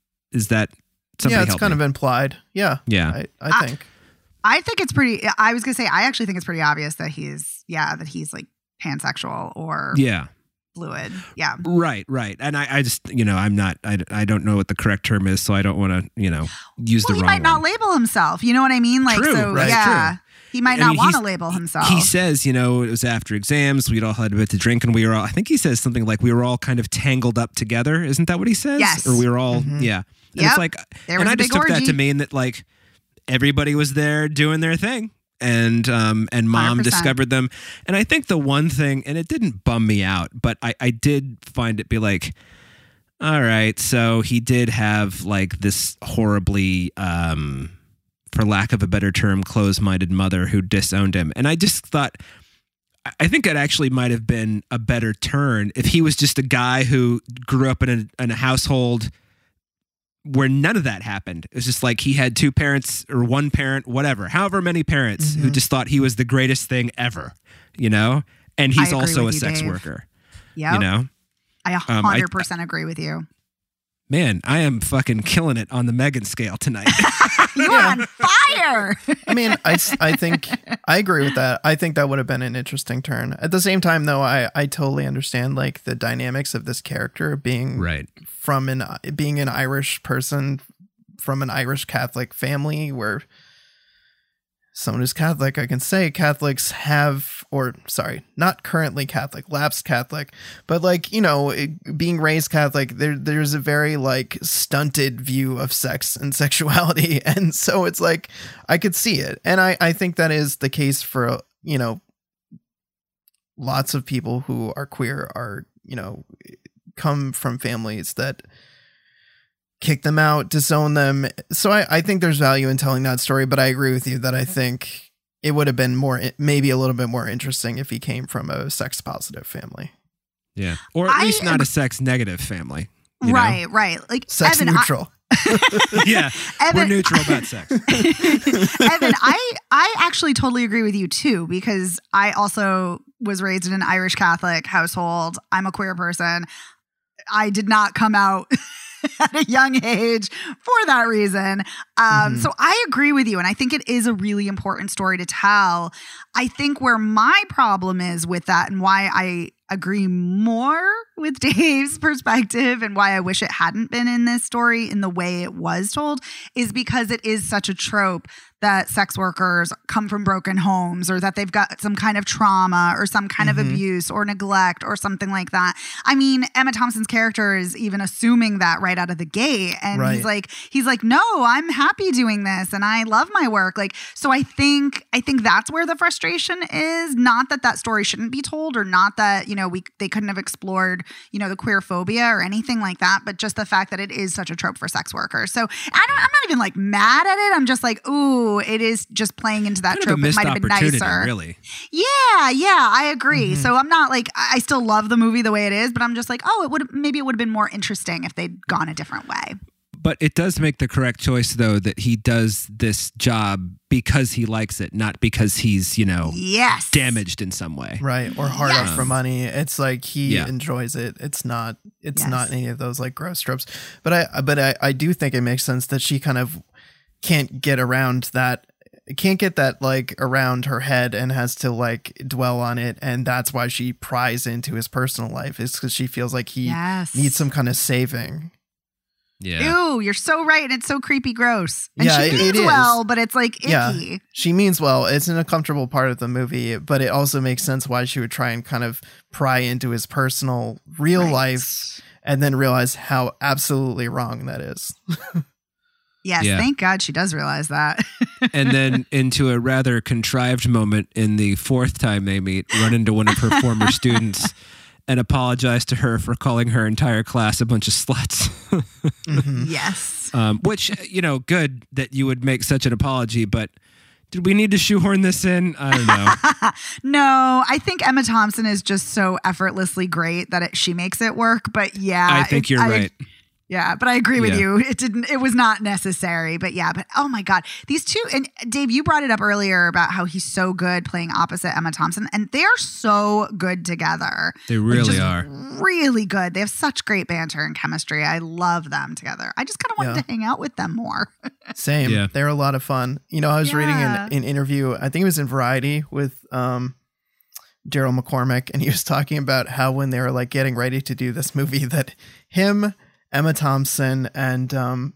is that something? Yeah, it's kind of implied. Yeah. Yeah. I, I I- think. I think it's pretty. I was gonna say I actually think it's pretty obvious that he's yeah that he's like pansexual or yeah. fluid. Yeah. Right, right. And I, I just, you know, I'm not, I, I don't know what the correct term is, so I don't want to, you know, use Well, the he wrong might not one. label himself. You know what I mean? Like, True, so right, yeah, true. he might I not mean, want to he's- label himself. He says, you know, it was after exams. We'd all had a bit to drink, and we were all, I think he says something like we were all kind of tangled up together. Isn't that what he says? Yes. Or we were all, Mhm. yeah. And Yep. it's like, There and was I a just big took that orgy. to mean that like everybody was there doing their thing. And um and mom one hundred percent. discovered them. And I think the one thing, and it didn't bum me out, but I, I did find it be like, all right, so he did have like this horribly um for lack of a better term, close-minded mother who disowned him. And I just thought I- I think it actually might have been a better turn if he was just a guy who grew up in a in a household where none of that happened. It was just like he had two parents or one parent, whatever, however many parents who Mhm. just thought he was the greatest thing ever, you know? And he's I agree also a with you, sex Dave. worker, Yeah. you know? I a Um, I- hundred percent agree with you. Man, I am fucking killing it on the Megan scale tonight. You're Yeah. on fire. I mean, I, s- I think I agree with that. I think that would have been an interesting turn. At the same time, though, I, I totally understand like the dynamics of this character being Right. from an being an Irish person from an Irish Catholic family where someone who's Catholic, I can say Catholics have, or sorry, not currently Catholic, lapsed Catholic, but like, you know, it- being raised Catholic, there there's a very like stunted view of sex and sexuality. And so it's like, I could see it. And I, I think that is the case for, you know, lots of people who are queer are, you know, come from families that kick them out, disown them. So I, I think there's value in telling that story, but I agree with you that I think it would have been more, maybe a little bit more interesting if he came from a sex positive family. Yeah. Or at I least not ag- a sex negative family. you know? Right, right. Like Sex Evan, I- neutral. Yeah. Evan, We're neutral about sex. Evan, I I actually totally agree with you too, because I also was raised in an Irish Catholic household. I'm a queer person. I did not come out at a young age for that reason. Um, Mhm. So I agree with you. And I think it is a really important story to tell. I think where my problem is with that and why I agree more with Dave's perspective and why I wish it hadn't been in this story in the way it was told is because it is such a trope that sex workers come from broken homes or that they've got some kind of trauma or some kind Mhm. of abuse or neglect or something like that. I mean, Emma Thompson's character is even assuming that right out of the gate. And Right. he's like, he's like, no, I'm happy doing this and I love my work. Like, so I think, I think that's where the frustration is. Not that that story shouldn't be told or not that, you know, we, they couldn't have explored, you know, the queer phobia or anything like that, but just the fact that it is such a trope for sex workers. So I don't, I'm not even like mad at it. I'm just like, ooh, it is just playing into that Kind of a trope. It missed might have been opportunity, nicer. really. Yeah, yeah, I agree. Mhm. So I'm not like I I still love the movie the way it is, but I'm just like, oh, it would maybe it would have been more interesting if they'd gone a different way. But it does make the correct choice, though, that he does this job because he likes it, not because he's, you know, Yes. damaged in some way. Right. Or hard Yes. up for money. It's like he Yeah. enjoys it. It's not, it's Yes. not any of those like gross tropes. But I, but I, I do think it makes sense that she kind of can't get around that, can't get that like around her head and has to like dwell on it. And that's why she pries into his personal life, is because she feels like he Yes. needs some kind of saving. Yeah. Ew, you're so right. And it's so creepy gross. And Yeah, she it- means it is. well, but it's like icky. Yeah. She means well. It's an uncomfortable part of the movie, but it also makes sense why she would try and kind of pry into his personal real Right. life and then realize how absolutely wrong that is. Yes, Yeah. thank God she does realize that. And then into a rather contrived moment in the fourth time they meet, run into one of her former students and apologize to her for calling her entire class a bunch of sluts. Mhm. Yes. um, which, you know, good that you would make such an apology, but did we need to shoehorn this in? I don't know. No, I think Emma Thompson is just so effortlessly great that it, she makes it work. But yeah, I think it- you're I- right. Yeah, but I agree with Yeah. you. It didn't. It was not necessary. But yeah, but oh my God, these two. And Dave, you brought it up earlier about how he's so good playing opposite Emma Thompson, and they are so good together. They Like, really just are. really good. They have such great banter and chemistry. I love them together. I just kind of wanted Yeah. to hang out with them more. Same. Yeah. They're a lot of fun. You know, I was reading Yeah. an, an interview, I think it was in Variety with um, Daryl McCormick, and he was talking about how when they were like getting ready to do this movie, that him, Emma Thompson, and um,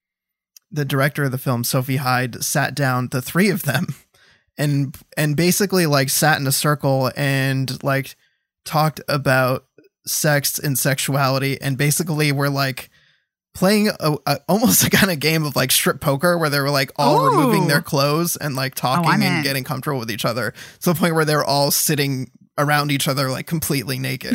the director of the film, Sophie Hyde, sat down, the three of them, and and basically like sat in a circle and like talked about sex and sexuality, and basically were like playing a, a almost a kind of game of like strip poker where they were like all Ooh. removing their clothes and like talking I'm and in. getting comfortable with each other to the point where they were all sitting around each other like completely naked.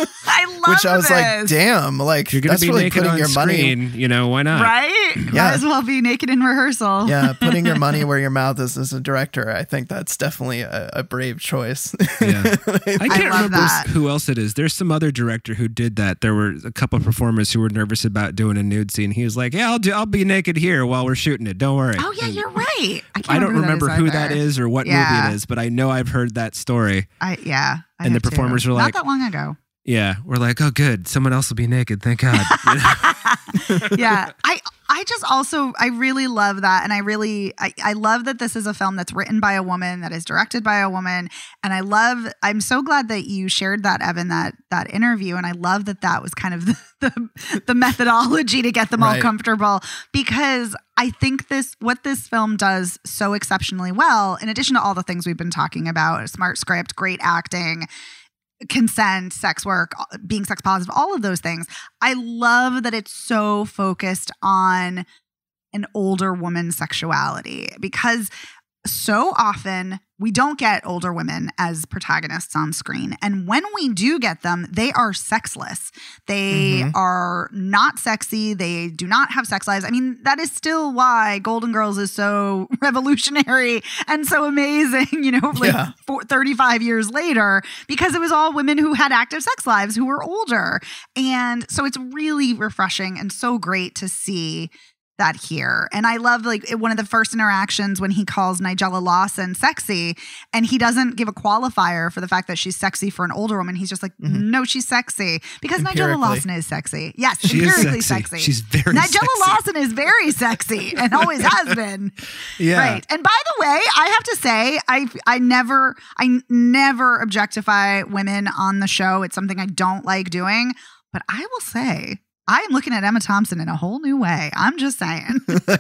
I love Which I was like, this. damn, like You're going that's to be really naked putting on your money. screen, you know, why not? Right? Yeah. Might as well be naked in rehearsal. Yeah, putting your money where your mouth is as a director. I think that's definitely a, a brave choice. Yeah. I can't love remember that. who else it is. There's some other director who did that. There were a couple of performers who were nervous about doing a nude scene. He was like, "Yeah, I'll do. I'll be naked here while we're shooting it. Don't worry." Oh yeah, And you're right. I can't I don't remember who who that that is. is or what Yeah. movie it is, but I know I've heard that story. I yeah. I And the have too. performers were like- not that long ago. Yeah, we're like, "Oh, good. Someone else will be naked. Thank God." You know? Yeah. I I just also I really love that, and I really I, I love that this is a film that's written by a woman, that is directed by a woman, and I love I'm so glad that you shared that, Evan, that that interview, and I love that that was kind of the the, the methodology to get them all Right. comfortable, because I think this what this film does so exceptionally well, in addition to all the things we've been talking about, a smart script, great acting, consent, sex work, being sex positive, all of those things. I love that it's so focused on an older woman's sexuality, because so often we don't get older women as protagonists on screen. And when we do get them, they are sexless. They Mhm. are not sexy. They do not have sex lives. I mean, that is still why Golden Girls is so revolutionary and so amazing, you know, like Yeah. four, thirty-five years later, because it was all women who had active sex lives who were older. And so it's really refreshing and so great to see that here. And I love like one of the first interactions when he calls Nigella Lawson sexy, and he doesn't give a qualifier for the fact that she's sexy for an older woman. He's just like, Mhm. no, she's sexy, because Nigella Empirically. Lawson is sexy. Yes, She is empirically sexy. sexy. She's very Nigella sexy. Lawson is very sexy and always has been. Yeah. Right. And by the way, I have to say, I I never I never objectify women on the show. It's something I don't like doing. But I will say, I am looking at Emma Thompson in a whole new way. I'm just saying.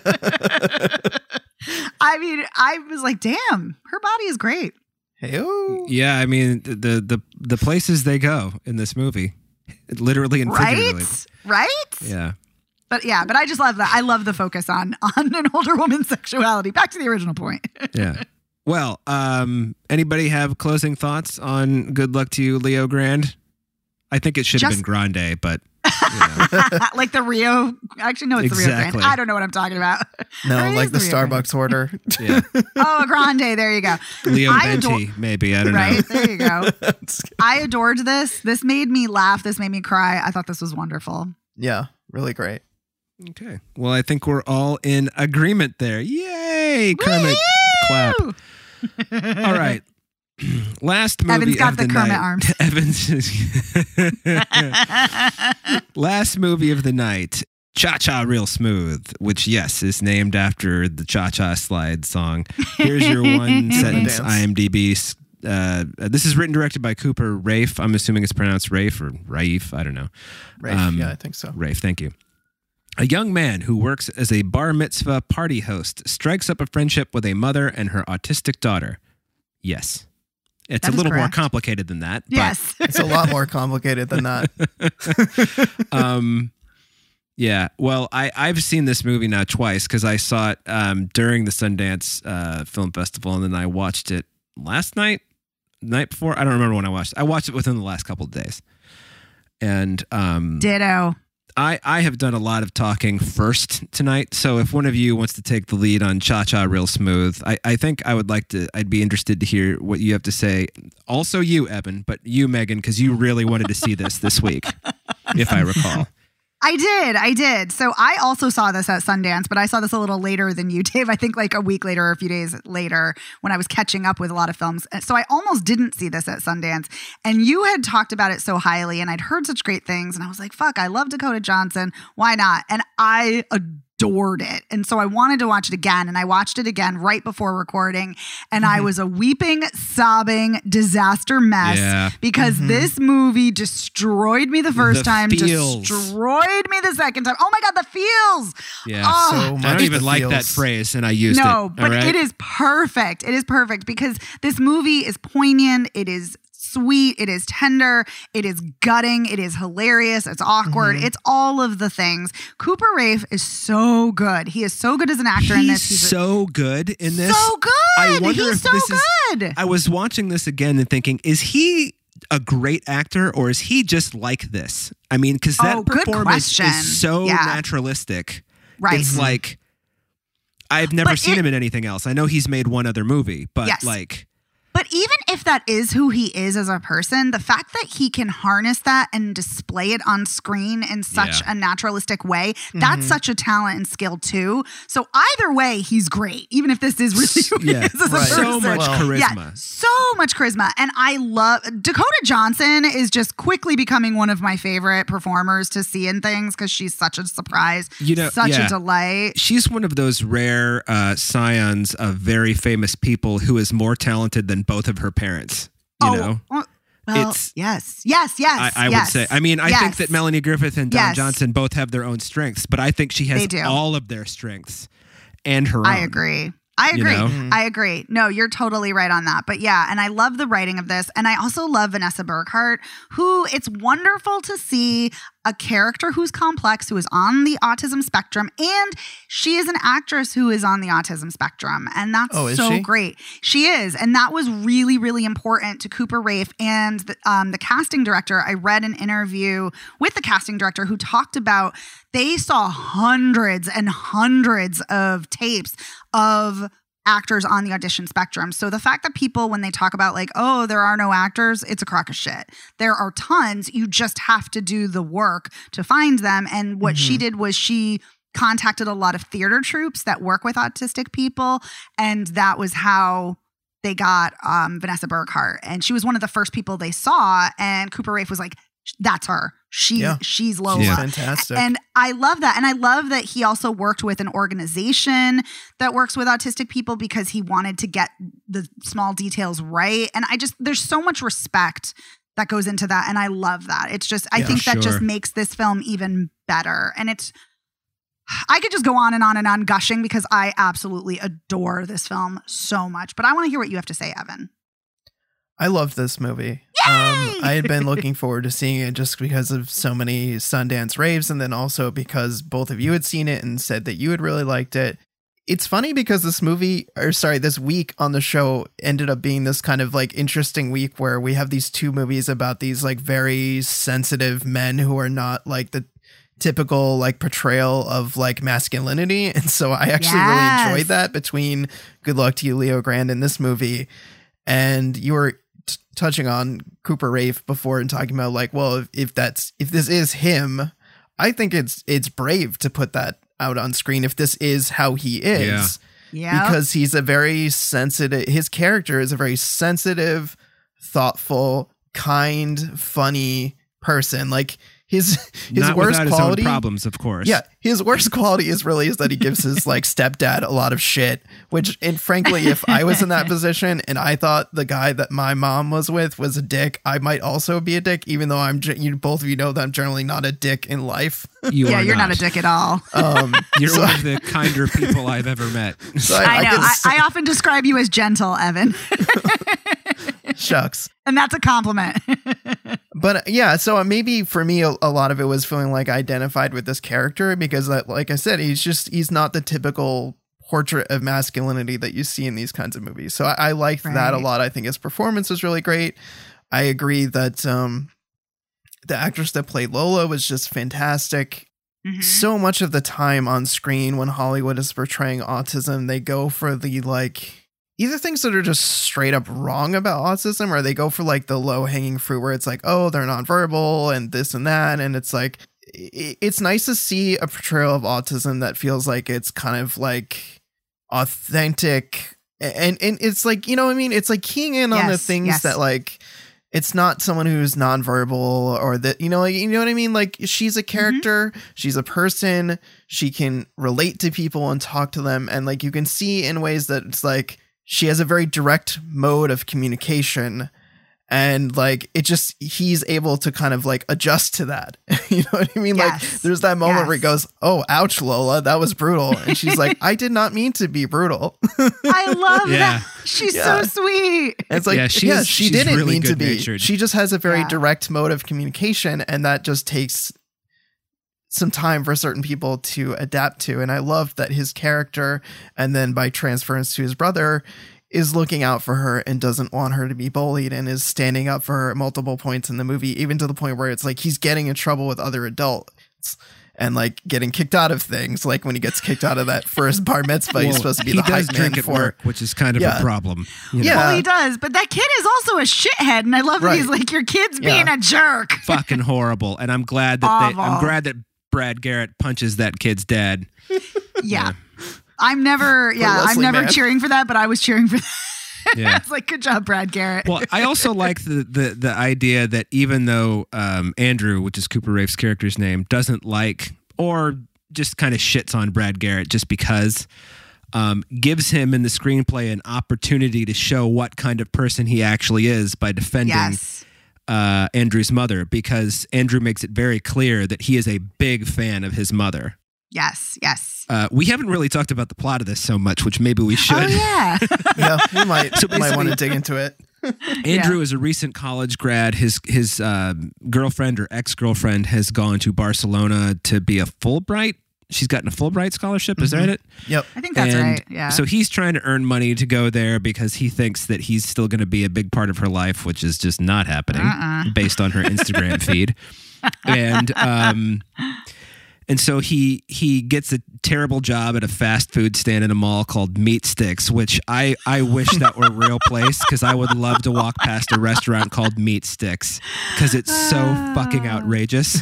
I mean, I was like, damn, her body is great. Hey-o. Yeah, I mean the the the places they go in this movie, literally and figuratively. Right? Right? Yeah. But yeah, but I just love that. I love the focus on on an older woman's sexuality. Back to the original point. Yeah. Well, um, anybody have closing thoughts on Good Luck to You, Leo Grand? I think it should have Just- been Grande, but you know. Like the Rio. Actually, no, it's the Rio Exactly. Grande. I don't know what I'm talking about. No, Or it like is the Rio Grande. Starbucks order. Yeah. Oh, a Grande. There you go. Leo I Venti, adore- maybe. I don't Right? know. There you go. That's- I adored this. This made me laugh. This made me cry. I thought this was wonderful. yeah, really great. Okay. Well, I think we're all in agreement there. Yay! Kermit, clap. Woo! All right. Last movie Evan's got of the the Kermit night. arms. Evan's last movie of the night. Cha Cha Real Smooth, which, yes, is named after the Cha Cha Slide song. Here's your one sentence Dance. IMDb. Uh, this is written and directed by Cooper Rafe. I'm assuming it's pronounced Rafe or Raif. I don't know. Rafe, Um, yeah, I think so. Rafe, thank you. A young man who works as a bar mitzvah party host strikes up a friendship with a mother and her autistic daughter. Yes. It's That a is little more correct. complicated than that. but- Yes. It's a lot more complicated than that. um, yeah. Well, I, I've seen this movie now twice because I saw it um, during the Sundance uh, Film Festival, and then I watched it last night, night before. I don't remember when I watched it. I watched it within the last couple of days. And um, Ditto. I, I have done a lot of talking first tonight. So if one of you wants to take the lead on Cha Cha Real Smooth, I, I think I would like to, I'd be interested to hear what you have to say. Also you, Evan, but you, Megan, because you really wanted to see this this week, if I recall. I did. I did. So I also saw this at Sundance, but I saw this a little later than you, Dave. I think like a week later or a few days later when I was catching up with a lot of films. So I almost didn't see this at Sundance. And you had talked about it so highly and I'd heard such great things. And I was like, fuck, I love Dakota Johnson. Why not? And I adored it. And so I wanted to watch it again. And I watched it again right before recording. And mm-hmm. I was a weeping, sobbing disaster mess Yeah. because Mm-hmm. this movie destroyed me the first The time, feels. destroyed me the second time. Oh my God, the feels. Yeah. Oh, So I much don't even the like that feels. phrase, and I used it. no, all but right? it is perfect. It is perfect because this movie is poignant. It is sweet. It is tender. It is gutting. It is hilarious. It's awkward. Mm-hmm. It's all of the things. Cooper Raiff is so good. He is so good as an actor in He's this. He's so good in this. so good. I wonder He's if so this is- good. I was watching this again and thinking, is he a great actor or is he just like this? I mean, because that Oh, good performance question. is so Yeah. naturalistic. Right. It's like, I've never But seen it- him in anything else. I know he's made one other movie, but Yes. like, But even if that is who he is as a person, the fact that he can harness that and display it on screen in such Yeah. a naturalistic way, that's such a talent and skill too. So either way, he's great. Even if this is really who yeah, he is as a right. person. so much Well, charisma. Yeah, so much charisma. And I love Dakota Johnson is just quickly becoming one of my favorite performers to see in things because she's such a surprise, You know, such yeah. a delight. She's one of those rare uh, scions of very famous people who is more talented than both of her parents. You oh, know? well, well, It's- yes, yes, yes. I, I yes, would say. I mean, I think yes. that Melanie Griffith and Don Yes. Johnson both have their own strengths, but I think she has They do. all of their strengths and her own. I agree. I You agree. know? I agree. No, you're totally right on that. But yeah, and I love the writing of this. And I also love Vanessa Burkhart, who it's wonderful to see a character who's complex, who is on the autism spectrum. And she is an actress who is on the autism spectrum. And that's Oh, is so she? great. She is. And that was really, really important to Cooper Raiff and the, um, the casting director. I read an interview with the casting director who talked about they saw hundreds and hundreds of tapes of actors on the audition spectrum. So the fact that people, when they talk about like, oh, there are no actors, it's a crock of shit. There are tons. You just have to do the work to find them. And what she did was she contacted a lot of theater troupes that work with autistic people. And that was how they got um, Vanessa Burkhart. And she was one of the first people they saw. And Cooper Raiff was like, that's her. She, Yeah. she's Lola. Yeah. Fantastic. And I love that. And I love that he also worked with an organization that works with autistic people because he wanted to get the small details right. And I just, there's so much respect that goes into that. And I love that. It's just, I Yeah, think that sure. just makes this film even better. And it's, I could just go on and on and on gushing because I absolutely adore this film so much. But I want to hear what you have to say, Evan. I loved this movie. Um, I had been looking forward to seeing it just because of so many Sundance raves, and then also because both of you had seen it and said that you had really liked it. It's funny because this movie, or sorry, this week on the show ended up being this kind of like interesting week where we have these two movies about these like very sensitive men who are not like the typical like portrayal of like masculinity. And so I actually Yes. really enjoyed that between Good Luck to You, Leo Grand, in this movie. And you were t- touching on Cooper Raiff before and talking about like, well, if, if that's if this is him, I think it's it's brave to put that out on screen if this is how he is. Yeah. Yeah. Because he's a very sensitive, his character is a very sensitive, thoughtful, kind, funny person. Like His his Not worst without quality his own problems, of course. Yeah, his worst quality is really is that he gives his like stepdad a lot of shit. Which, and frankly, if I was in that position and I thought the guy that my mom was with was a dick, I might also be a dick. Even though I'm, you both of you know that I'm generally not a dick in life. You yeah, are you're not. not a dick at all. Um, you're so, one of the kinder people I've ever met. So I, I, I know. I, I, I often describe you as gentle, Evan. Shucks. And that's a compliment. But uh, yeah, so maybe for me, a, a lot of it was feeling like I identified with this character because, uh, like I said, he's just, he's not the typical portrait of masculinity that you see in these kinds of movies. So I, I liked right. that a lot. I think his performance was really great. I agree that um, the actress that played Lola was just fantastic. Mm-hmm. So much of the time on screen when Hollywood is portraying autism, they go for the like... either things that are just straight up wrong about autism, or they go for like the low hanging fruit where it's like, oh, they're nonverbal and this and that. And it's like, it's nice to see a portrayal of autism that feels like it's kind of like authentic. And, and it's like, you know what I mean? It's like keying in yes, on the things yes. that like, it's not someone who's nonverbal or that, you know, like, you know what I mean? Like she's a character, mm-hmm. she's a person, she can relate to people and talk to them. And like, you can see in ways that it's like, she has a very direct mode of communication, and like it just he's able to kind of like adjust to that. You know what I mean? Yes. Like there's that moment yes. where he goes, "Oh, ouch, Lola, that was brutal," and she's like, "I did not mean to be brutal." I love yeah. that. She's yeah. so sweet. And it's like, yeah, she, yeah, is, she didn't really mean to be. Natured. She just has a very yeah. direct mode of communication, and that just takes some time for certain people to adapt to. And I love that his character, and then by transference to his brother, is looking out for her and doesn't want her to be bullied and is standing up for her at multiple points in the movie, even to the point where it's like he's getting in trouble with other adults and like getting kicked out of things. Like when he gets kicked out of that first bar mitzvah, well, he's supposed to be the hype man drink for at work, which is kind of yeah. a problem. You know? Yeah, well, he does. But that kid is also a shithead, and I love right. that he's like, your kid's yeah. being a jerk. Fucking horrible. And I'm glad that they, I'm glad that Brad Garrett punches that kid's dad. Yeah. yeah. I'm never, yeah, I'm never man. cheering for that, but I was cheering for that. Yeah. It's like, good job, Brad Garrett. Well, I also like the, the, the idea that even though um, Andrew, which is Cooper Raif's character's name, doesn't like or just kind of shits on Brad Garrett just because, um, gives him in the screenplay an opportunity to show what kind of person he actually is by defending yes. uh, Andrew's mother, because Andrew makes it very clear that he is a big fan of his mother. Yes, yes. Uh, we haven't really talked about the plot of this so much, which maybe we should. Oh, yeah. yeah, we might, so might want to dig into it. Andrew yeah. is a recent college grad. His his uh, girlfriend or ex-girlfriend has gone to Barcelona to be a Fulbright. She's gotten a Fulbright scholarship. Is mm-hmm. that it? Yep. I think that's and right. Yeah. So he's trying to earn money to go there because he thinks that he's still going to be a big part of her life, which is just not happening uh-uh. based on her Instagram feed. And um, and so he he gets a terrible job at a fast food stand in a mall called Meat Sticks, which I, I wish that were a real place, because I would love to walk past a restaurant called Meat Sticks because it's so fucking outrageous.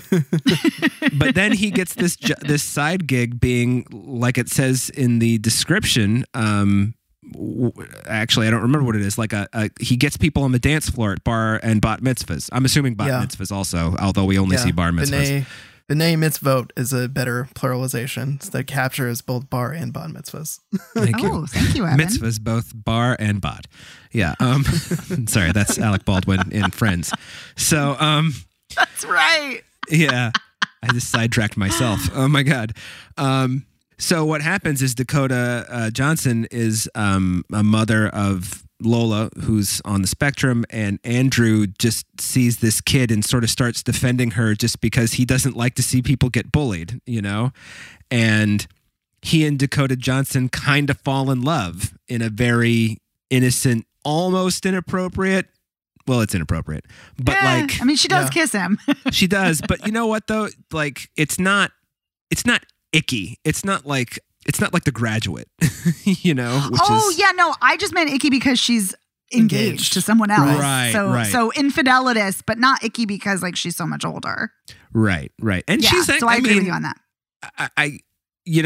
But then he gets this this side gig being, like it says in the description, um, actually I don't remember what it is, like a, a he gets people on the dance floor at bar and bat mitzvahs. I'm assuming bat yeah. mitzvahs also, although we only yeah. see bar mitzvahs. B'nai, B'nai mitzvot is a better pluralization that captures both bar and bat mitzvahs. Thank oh, you. Thank you, Evan. Mitzvahs, both bar and bat. Yeah. Um, sorry, that's Alec Baldwin in Friends. So um, that's right. Yeah. I just sidetracked myself. Oh my God. Um, so what happens is Dakota uh, Johnson is um, a mother of Lola, who's on the spectrum, and Andrew just sees this kid and sort of starts defending her just because he doesn't like to see people get bullied, you know? And he and Dakota Johnson kind of fall in love in a very innocent, almost inappropriate. Well, it's inappropriate, but yeah, like, I mean, she does yeah. kiss him. She does, but you know what though? Like, it's not, it's not icky. It's not like, it's not like The Graduate, you know? Which oh is, yeah, no, I just meant icky because she's engaged, engaged. to someone else. Right, so, right. So infidelitous, but not icky because like she's so much older. Right, right. And yeah, she's, so I, I agree mean, with you on that. I, I, you know,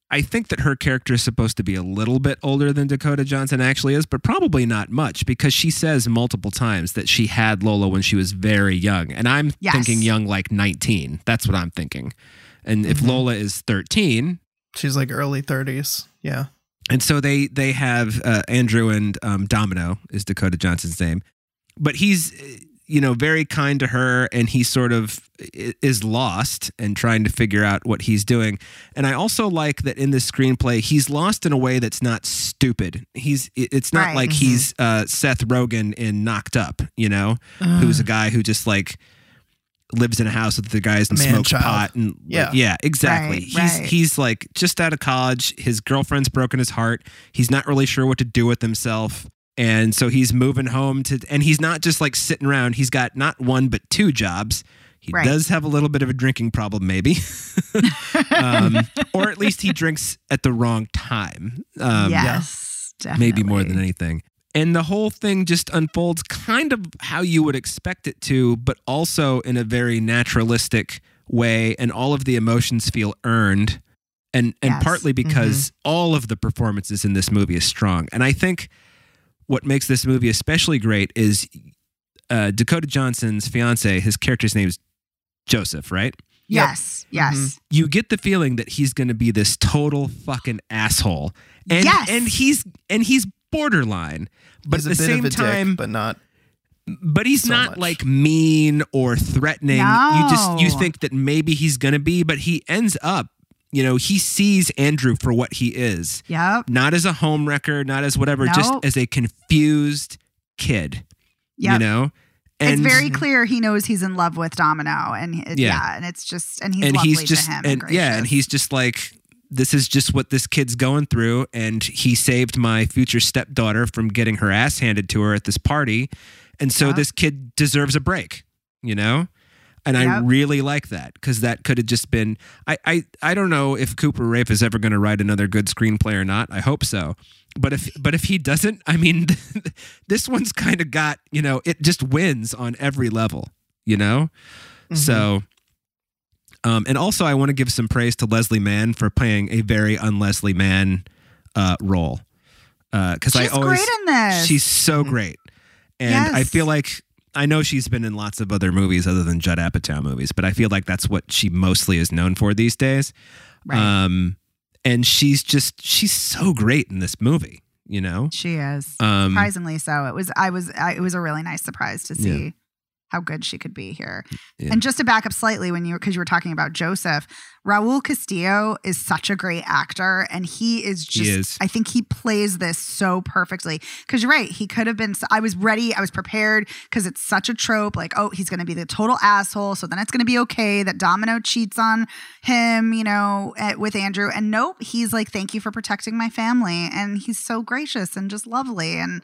I think that her character is supposed to be a little bit older than Dakota Johnson actually is, but probably not much, because she says multiple times that she had Lola when she was very young. And I'm Yes. thinking young, like nineteen. That's what I'm thinking. And if Mhm. Lola is thirteen, She's like early thirties. Yeah. and so they they have uh, Andrew and um, Domino is Dakota Johnson's name, but he's uh, you know very kind to her, and he sort of i- is lost and trying to figure out what he's doing. And I also like that in this screenplay, he's lost in a way that's not stupid. He's it- it's not Right. like Mhm. he's uh, Seth Rogen in Knocked Up, you know, who's a guy who just like lives in a house with the guys and Man smokes child. pot and Yeah. yeah, exactly. Right, he's right. he's like just out of college. His girlfriend's broken his heart. He's not really sure what to do with himself. And so he's moving home to, and he's not just like sitting around. He's got not one, but two jobs. He Right. does have a little bit of a drinking problem, maybe. um, or at least he drinks at the wrong time. Um, yes, definitely. maybe more than anything. And the whole thing just unfolds kind of how you would expect it to, but also in a very naturalistic way. And all of the emotions feel earned. And, and Yes. partly because all of the performances in this movie is strong. And I think what makes this movie especially great is uh, Dakota Johnson's fiance, his character's name is Joseph, right? Yes, yes. Mhm. You get the feeling that he's going to be this total fucking asshole. And, Yes. and he's and he's borderline. But He's at a the bit same of a time, dick, but not. but he's so not much. like mean or threatening. You just you No. think that maybe he's going to be, but he ends up, you know, he sees Andrew for what he is. Yep. Not as a homewrecker, not as whatever, just Nope. as a confused kid. You Yep. know? It's very clear he knows he's in love with Domino, and it, Yeah. yeah. and it's just and he's and lovely he's just to him, and, and, yeah, and gracious. he's just like, this is just what this kid's going through, and he saved my future stepdaughter from getting her ass handed to her at this party, and so Yep. this kid deserves a break, you know. And I Yep. really like that, because that could have just been. I, I I don't know if Cooper Raiff is ever going to write another good screenplay or not. I hope so. But if but if he doesn't, I mean, this one's kind of got, you know, it just wins on every level, you know. Mhm. So, um, and also I want to give some praise to Leslie Mann for playing a very un-Leslie Mann uh, role, because she's I always great in this. she's so Mhm. great, and I Yes. feel like. I know she's been in lots of other movies other than Judd Apatow movies, but I feel like that's what she mostly is known for these days. right. Um, and she's just, she's so great in this movie, you know? she is Um, surprisingly so. It was I was I, it was a really nice surprise to see Yeah. how good she could be here. Yeah. And just to back up slightly, when you because you were talking about Joseph, Raul Castillo is such a great actor, and he is just. He is. I think he plays this so perfectly. Because you're right, he could have been. I was ready. I was prepared because it's such a trope. Like, oh, he's going to be the total asshole, so then it's going to be okay that Domino cheats on him, you know, at, with Andrew. And nope, he's like, thank you for protecting my family, and he's so gracious and just lovely, and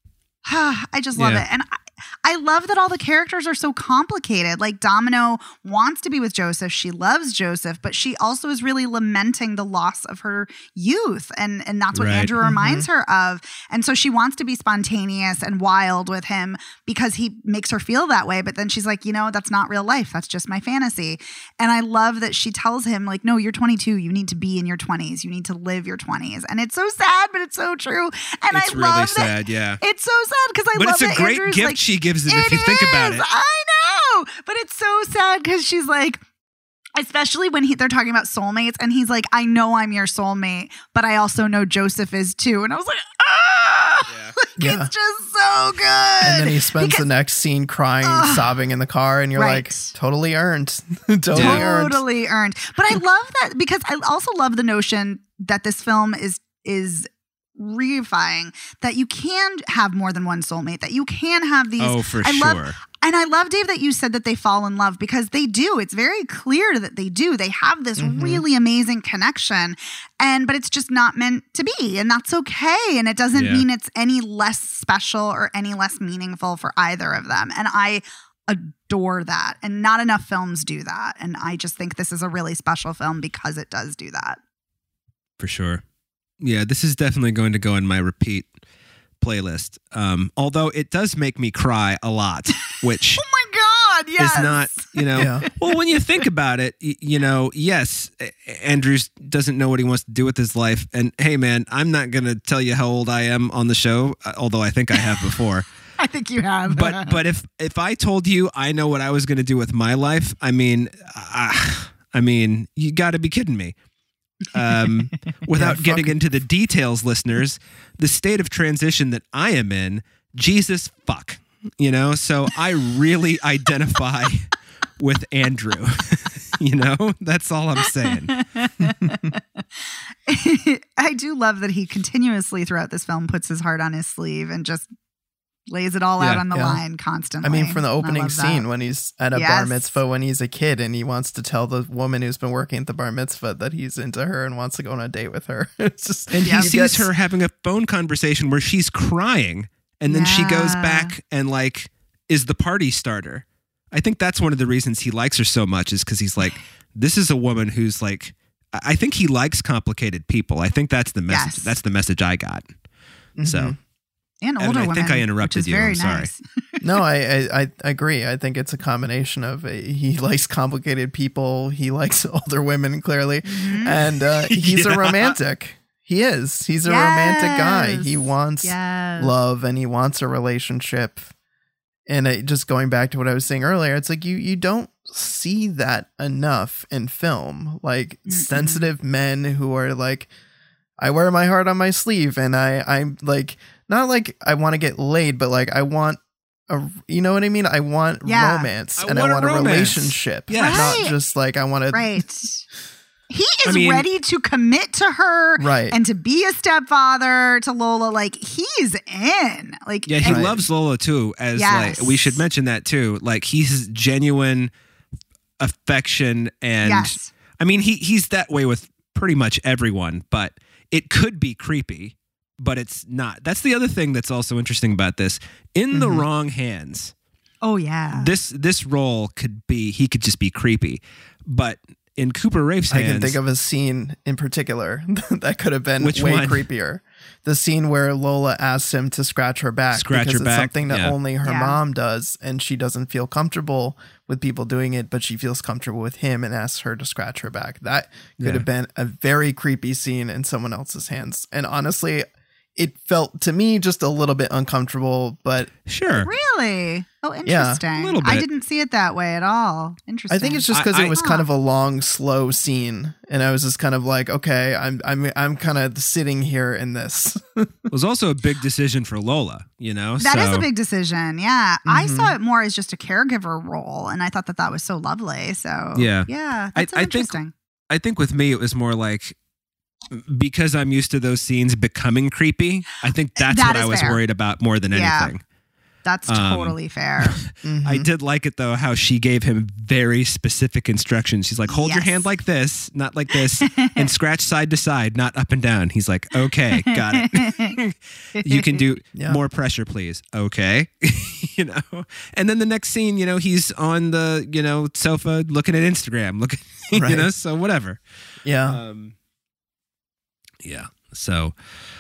I just love Yeah. it. And I, I love that all the characters are so complicated. Like Domino wants to be with Joseph. She loves Joseph, but she also is really lamenting the loss of her youth. And, and that's what Right. Andrew reminds her of. And so she wants to be spontaneous and wild with him because he makes her feel that way. But then she's like, you know, that's not real life. That's just my fantasy. And I love that she tells him, like, no, you're twenty-two. You need to be in your twenties. You need to live your twenties. And it's so sad, but it's so true. And it's I really love that. sad, yeah. It's so sad because I But love it's a that great Andrew's gift like, she gives him if you think about is. it. I know, but it's so sad because she's like, especially when he, they're talking about soulmates, and he's like, I know I'm your soulmate, but I also know Joseph is too. And I was like, ah, Yeah. like, Yeah. it's just so good. And then he spends Because- the next scene crying, Ugh. sobbing in the car, and you're Right. like, totally earned. totally Yeah. earned. totally earned. But I love that because I also love the notion that this film is is reifying that you can have more than one soulmate, that you can have these. Oh, for I sure. love, and I love, Dave, that you said that they fall in love because they do. It's very clear that they do. They have this Mhm. really amazing connection, and but it's just not meant to be, and that's okay. And it doesn't Yeah. mean it's any less special or any less meaningful for either of them. And I adore that. And not enough films do that. And I just think this is a really special film because it does do that. For sure. Yeah, this is definitely going to go in my repeat playlist. Um, although it does make me cry a lot, which Oh my God, yes. is not, you know, Yeah. well, when you think about it, y- you know, yes, Andrews doesn't know what he wants to do with his life. And hey, man, I'm not going to tell you how old I am on the show, although I think I have before. I think you have. But but if if I told you I know what I was going to do with my life, I mean, uh, I mean, you got to be kidding me. Um, without Yeah, getting fuck. into the details, listeners, the state of transition that I am in, Jesus fuck, you know. So I really identify with Andrew. You know, that's all I'm saying. I do love that he continuously throughout this film puts his heart on his sleeve and just lays it all out Yeah. on the Yeah. line constantly. I mean, from the I opening love that. scene when he's at a bar Yes. mitzvah when he's a kid and he wants to tell the woman who's been working at the bar mitzvah that he's into her and wants to go on a date with her. It's just, And Yeah. he sees gets- her having a phone conversation where she's crying, and then she goes Yeah. back and like is the party starter. I think that's one of the reasons he likes her so much is because he's like, this is a woman who's like, I I think he likes complicated people. I think that's the message. Yes. That's the message I got. So Mhm. And Evan, older I women. think I which interrupted is you. Very I'm sorry. nice. No, I, I I agree. I think it's a combination of uh, he likes complicated people, he likes older women clearly, Mhm. and uh, he's Yeah. a romantic. He is. He's a romantic guy. He Yes. wants Yes. love and he wants a relationship. And it, just going back to what I was saying earlier, it's like you you don't see that enough in film. Like Mm-mm. sensitive men who are like, I wear my heart on my sleeve, and I I'm like not like I want to get laid, but like I want a you know what I mean? I want Yeah. romance I and want a I want a, romance. relationship, Yes. not Right. just like I want to Right. He is I mean- ready to commit to her right. and to be a stepfather to Lola. Like, he's in. Like, yeah, he Right. loves Lola too. As Yes. like we should mention that too. Like he's genuine affection, and yes. I mean he he's that way with pretty much everyone. But it could be creepy, but it's not. That's the other thing that's also interesting about this. In the Mhm. wrong hands, Oh, yeah. this this role could be he could just be creepy, but in Cooper Rafe's I hands, can think of a scene in particular that could have been Which way one? creepier. The scene where Lola asks him to scratch her back Scratch because her it's back? something that Yeah. only her Yeah. mom does, and she doesn't feel comfortable with people doing it, but she feels comfortable with him and asks her to scratch her back. That could Yeah. have been a very creepy scene in someone else's hands. And honestly, it felt to me just a little bit uncomfortable, but sure. Really? Oh, Yeah, interesting. a little I bit. didn't see it that way at all. Interesting. I think it's just because I- it was I- kind of a long, slow scene, and I was just kind of like, okay, I'm I'm I'm kind of sitting here in this. It was also a big decision for Lola, you know. That is so, a big decision. Yeah. I Mhm. saw it more as just a caregiver role, and I thought that that was so lovely. So, Yeah. Yeah. I- That's so I think- interesting. I think with me, it was more like because I'm used to those scenes becoming creepy. I think that's That what is I was fair. worried about more than Yeah. anything. That's um, totally fair. Mhm. I did like it though, how she gave him very specific instructions. She's like, hold your Yes. hand like this, not like this, and scratch side to side, not up and down. He's like, okay, got it. You can do Yeah. more pressure, please. Okay. You know, and then the next scene, you know, he's on the, you know, sofa looking at Instagram, looking, Right. you know, so whatever. Yeah. Um, yeah. So,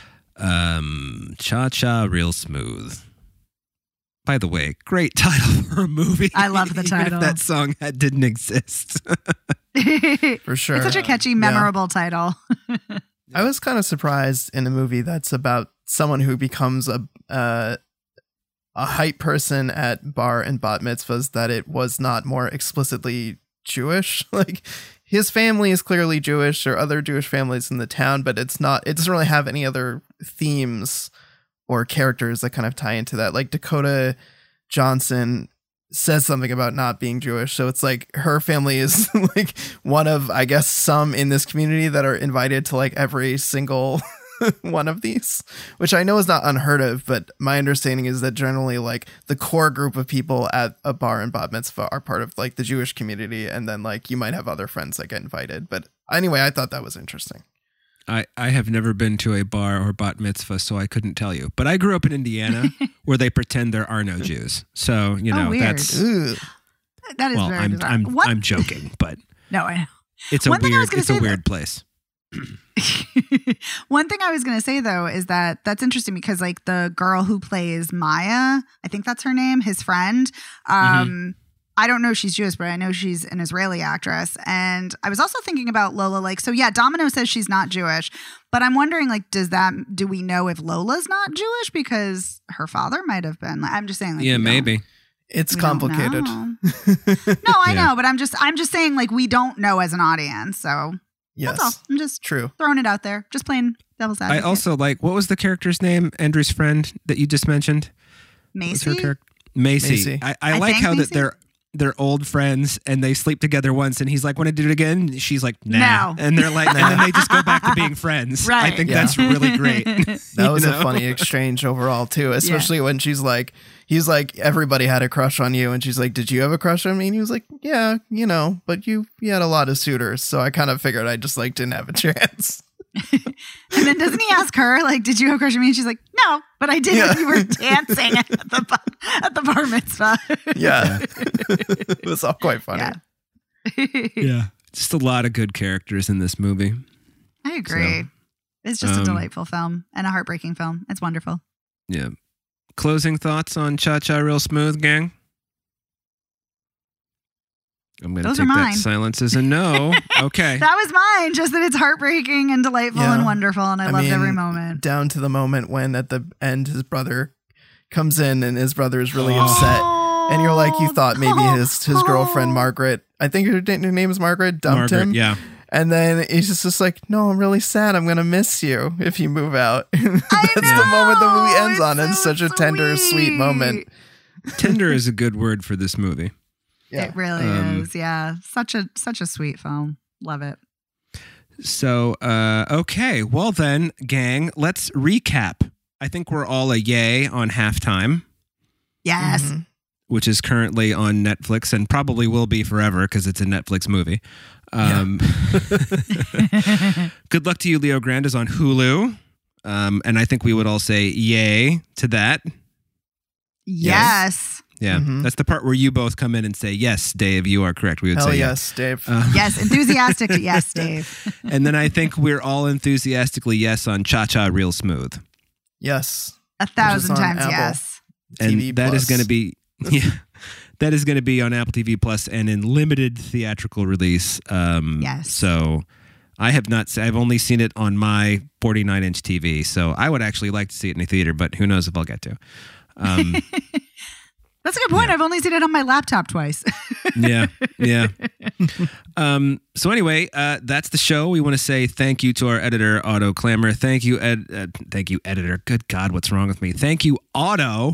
um, Cha Cha Real Smooth. By the way, great title for a movie. I love the Even title. If that song had, didn't exist. For sure. It's such a catchy, Yeah. memorable title. I was kind of surprised in a movie that's about someone who becomes a uh, a hype person at bar and bat mitzvahs that it was not more explicitly Jewish. Like his family is clearly Jewish or other Jewish families in the town, but it's not. It doesn't really have any other themes or characters that kind of tie into that. Like Dakota Johnson says something about not being Jewish. So it's like her family is like one of, I guess, some in this community that are invited to like every single one of these, which I know is not unheard of, but my understanding is that generally like the core group of people at a bar and bat mitzvah are part of like the Jewish community. And then like you might have other friends that get invited. But anyway, I thought that was interesting. I, I have never been to a bar or bat mitzvah, so I couldn't tell you. But I grew up in Indiana where they pretend there are no Jews. So, you Oh, know, weird. that's, Ooh. That is well, very I'm, bizarre. I'm, What- I'm joking, but no, I know. it's a One thing I was weird, gonna it's a say weird place. One thing I was going to say though is that that's interesting because like the girl who plays Maya, I think that's her name, his friend, um, Mm-hmm. I don't know she's Jewish, but I know she's an Israeli actress. And I was also thinking about Lola. Like, so yeah, Domino says she's not Jewish, but I'm wondering, like, does that, do we know if Lola's not Jewish? Because her father might have been. Like, I'm just saying. Like, yeah, maybe. It's complicated. No, I Yeah. know, but I'm just, I'm just saying, like, we don't know as an audience. So Yes. that's all. I'm just True. throwing it out there. Just playing devil's advocate. I also like, what was the character's name? Andrew's friend that you just mentioned? What was her Macy. character? Macy. Macy. I, I, I like think how Macy? that they're they're old friends and they sleep together once, and he's like, "Want to do it again?" She's like, "Nah," No. and they're like, and then they just go back to being friends. I Right. think Yeah. that's really great. That You was know? a funny exchange overall too, especially when she's like, he's like, everybody had a crush on you, and she's like, did you have a crush on me? And he was like, yeah, you know, but you you had a lot of suitors, so I kind of figured I just like didn't have a chance. And then doesn't he ask her, like, did you have a crush on me? And she's like, no, but I did Yeah. when you were dancing at the bar- at the bar mitzvah. Yeah, it was all quite funny. Yeah. Yeah, just a lot of good characters in this movie. I agree. So, it's just um, a delightful film and a heartbreaking film. It's wonderful. Yeah. Closing thoughts on Cha Cha Real Smooth, gang? I'm going to Those take are that mine. silence as a no. Okay. That was mine, just that it's heartbreaking and delightful Yeah. and wonderful, and I, I loved mean, every moment. Down to the moment when at the end his brother comes in and his brother is really Oh. upset. And you're like, you thought maybe his his Oh. girlfriend Margaret, I think her, her name is Margaret, dumped Margaret, him. yeah. And then he's just, just like, no, I'm really sad. I'm gonna miss you if you move out. That's the moment the movie ends it's on. And so such a tender, sweet moment. Tender is a good word for this movie. Yeah. It really Um, is. Yeah, such a such a sweet film. Love it. So, uh, okay. Well, then, gang, let's recap. I think we're all a yay on Halftime, Yes. Mhm. which is currently on Netflix and probably will be forever because it's a Netflix movie. Um, Good Luck to You, Leo Grande is on Hulu. Um, and I think we would all say yay to that. Yes. Yeah. Mhm. That's the part where you both come in and say, yes, Dave, you are correct. We would Hell say yes, Dave. yeah. Uh, Yes. Enthusiastic. Yes, Dave. and then I think we're all enthusiastically yes on Cha Cha Real Smooth. yes. A thousand on times Apple. yes. And T V that is Plus. going to be, yeah, that is going to be on Apple T V Plus and in limited theatrical release. Um, Yes. So I have not, se- I've only seen it on my forty-nine inch T V. So I would actually like to see it in a theater, but who knows if I'll get to. Um, That's a good point. I've only seen it on my laptop twice. yeah. Yeah. Um, so anyway, uh, that's the show. We want to say thank you to our editor, Otto Clamor. Thank you, ed- uh, thank you, editor. Good God, what's wrong with me? Thank you, Otto,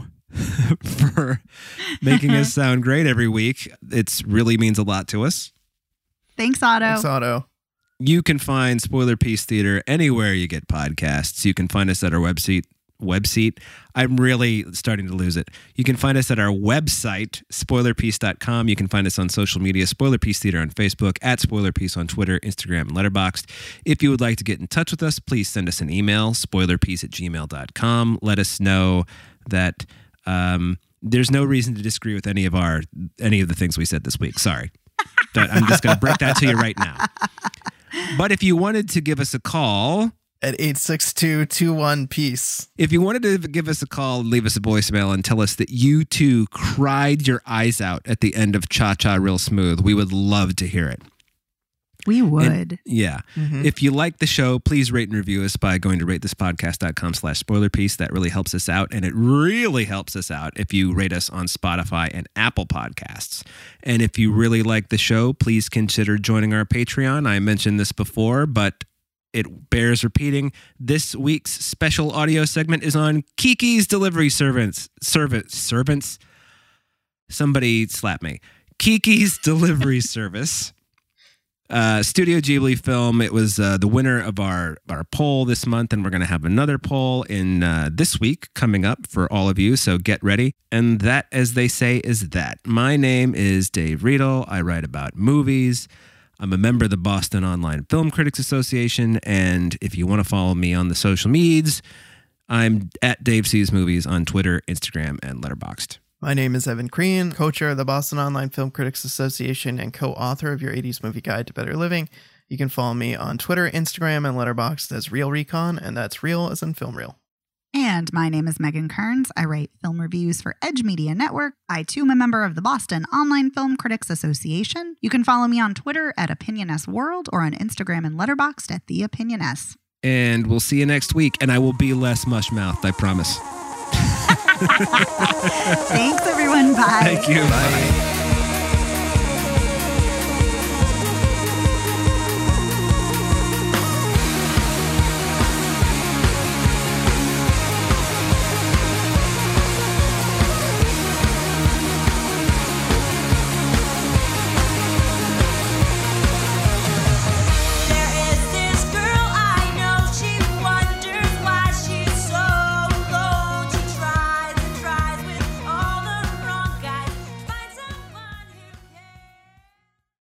for making us sound great every week. It really means a lot to us. Thanks, Otto. Thanks, Otto. You can find Spoiler Piece Theater anywhere you get podcasts. You can find us at our website. Website. I'm really starting to lose it. You can find us at our website, spoiler piece dot com. You can find us on social media, Spoiler Piece Theater on Facebook, at Spoiler Piece on Twitter, Instagram, and Letterboxd. If you would like to get in touch with us, please send us an email, spoilerpiece at gmail dot com. Let us know that um, there's no reason to disagree with any of our any of the things we said this week. Sorry. But I'm just going to break that to you right now. But if you wanted to give us a call, At eight six two two one peace. if you wanted to give us a call, leave us a voicemail and tell us that you too cried your eyes out at the end of Cha Cha Real Smooth, we would love to hear it. We would. And, yeah. Mhm. If you like the show, please rate and review us by going to ratethispodcast.com slash spoiler piece. That really helps us out. And it really helps us out if you rate us on Spotify and Apple Podcasts. And if you really like the show, please consider joining our Patreon. I mentioned this before, but it bears repeating. This week's special audio segment is on Kiki's Delivery Servants. Servant, servants? Somebody slap me. Kiki's Delivery Service. Uh, Studio Ghibli film. It was uh, the winner of our, our poll this month, and we're going to have another poll in uh, this week coming up for all of you, so get ready. And that, as they say, is that. My name is Dave Riedel. I write about movies. I'm a member of the Boston Online Film Critics Association, and if you want to follow me on the social medias, I'm at Dave Sees Movies on Twitter, Instagram, and Letterboxd. My name is Evan Crean, co-chair of the Boston Online Film Critics Association and co-author of your eighties Movie Guide to Better Living. You can follow me on Twitter, Instagram, and Letterboxd as Real Recon, and that's real as in film reel. And my name is Megan Kearns. I write film reviews for Edge Media Network. I too am a member of the Boston Online Film Critics Association. You can follow me on Twitter at OpinionSWorld or on Instagram and Letterboxd at The Opinion S. And we'll see you next week. And I will be less mush-mouthed, I promise. Thanks, everyone. Bye. Thank you. Bye.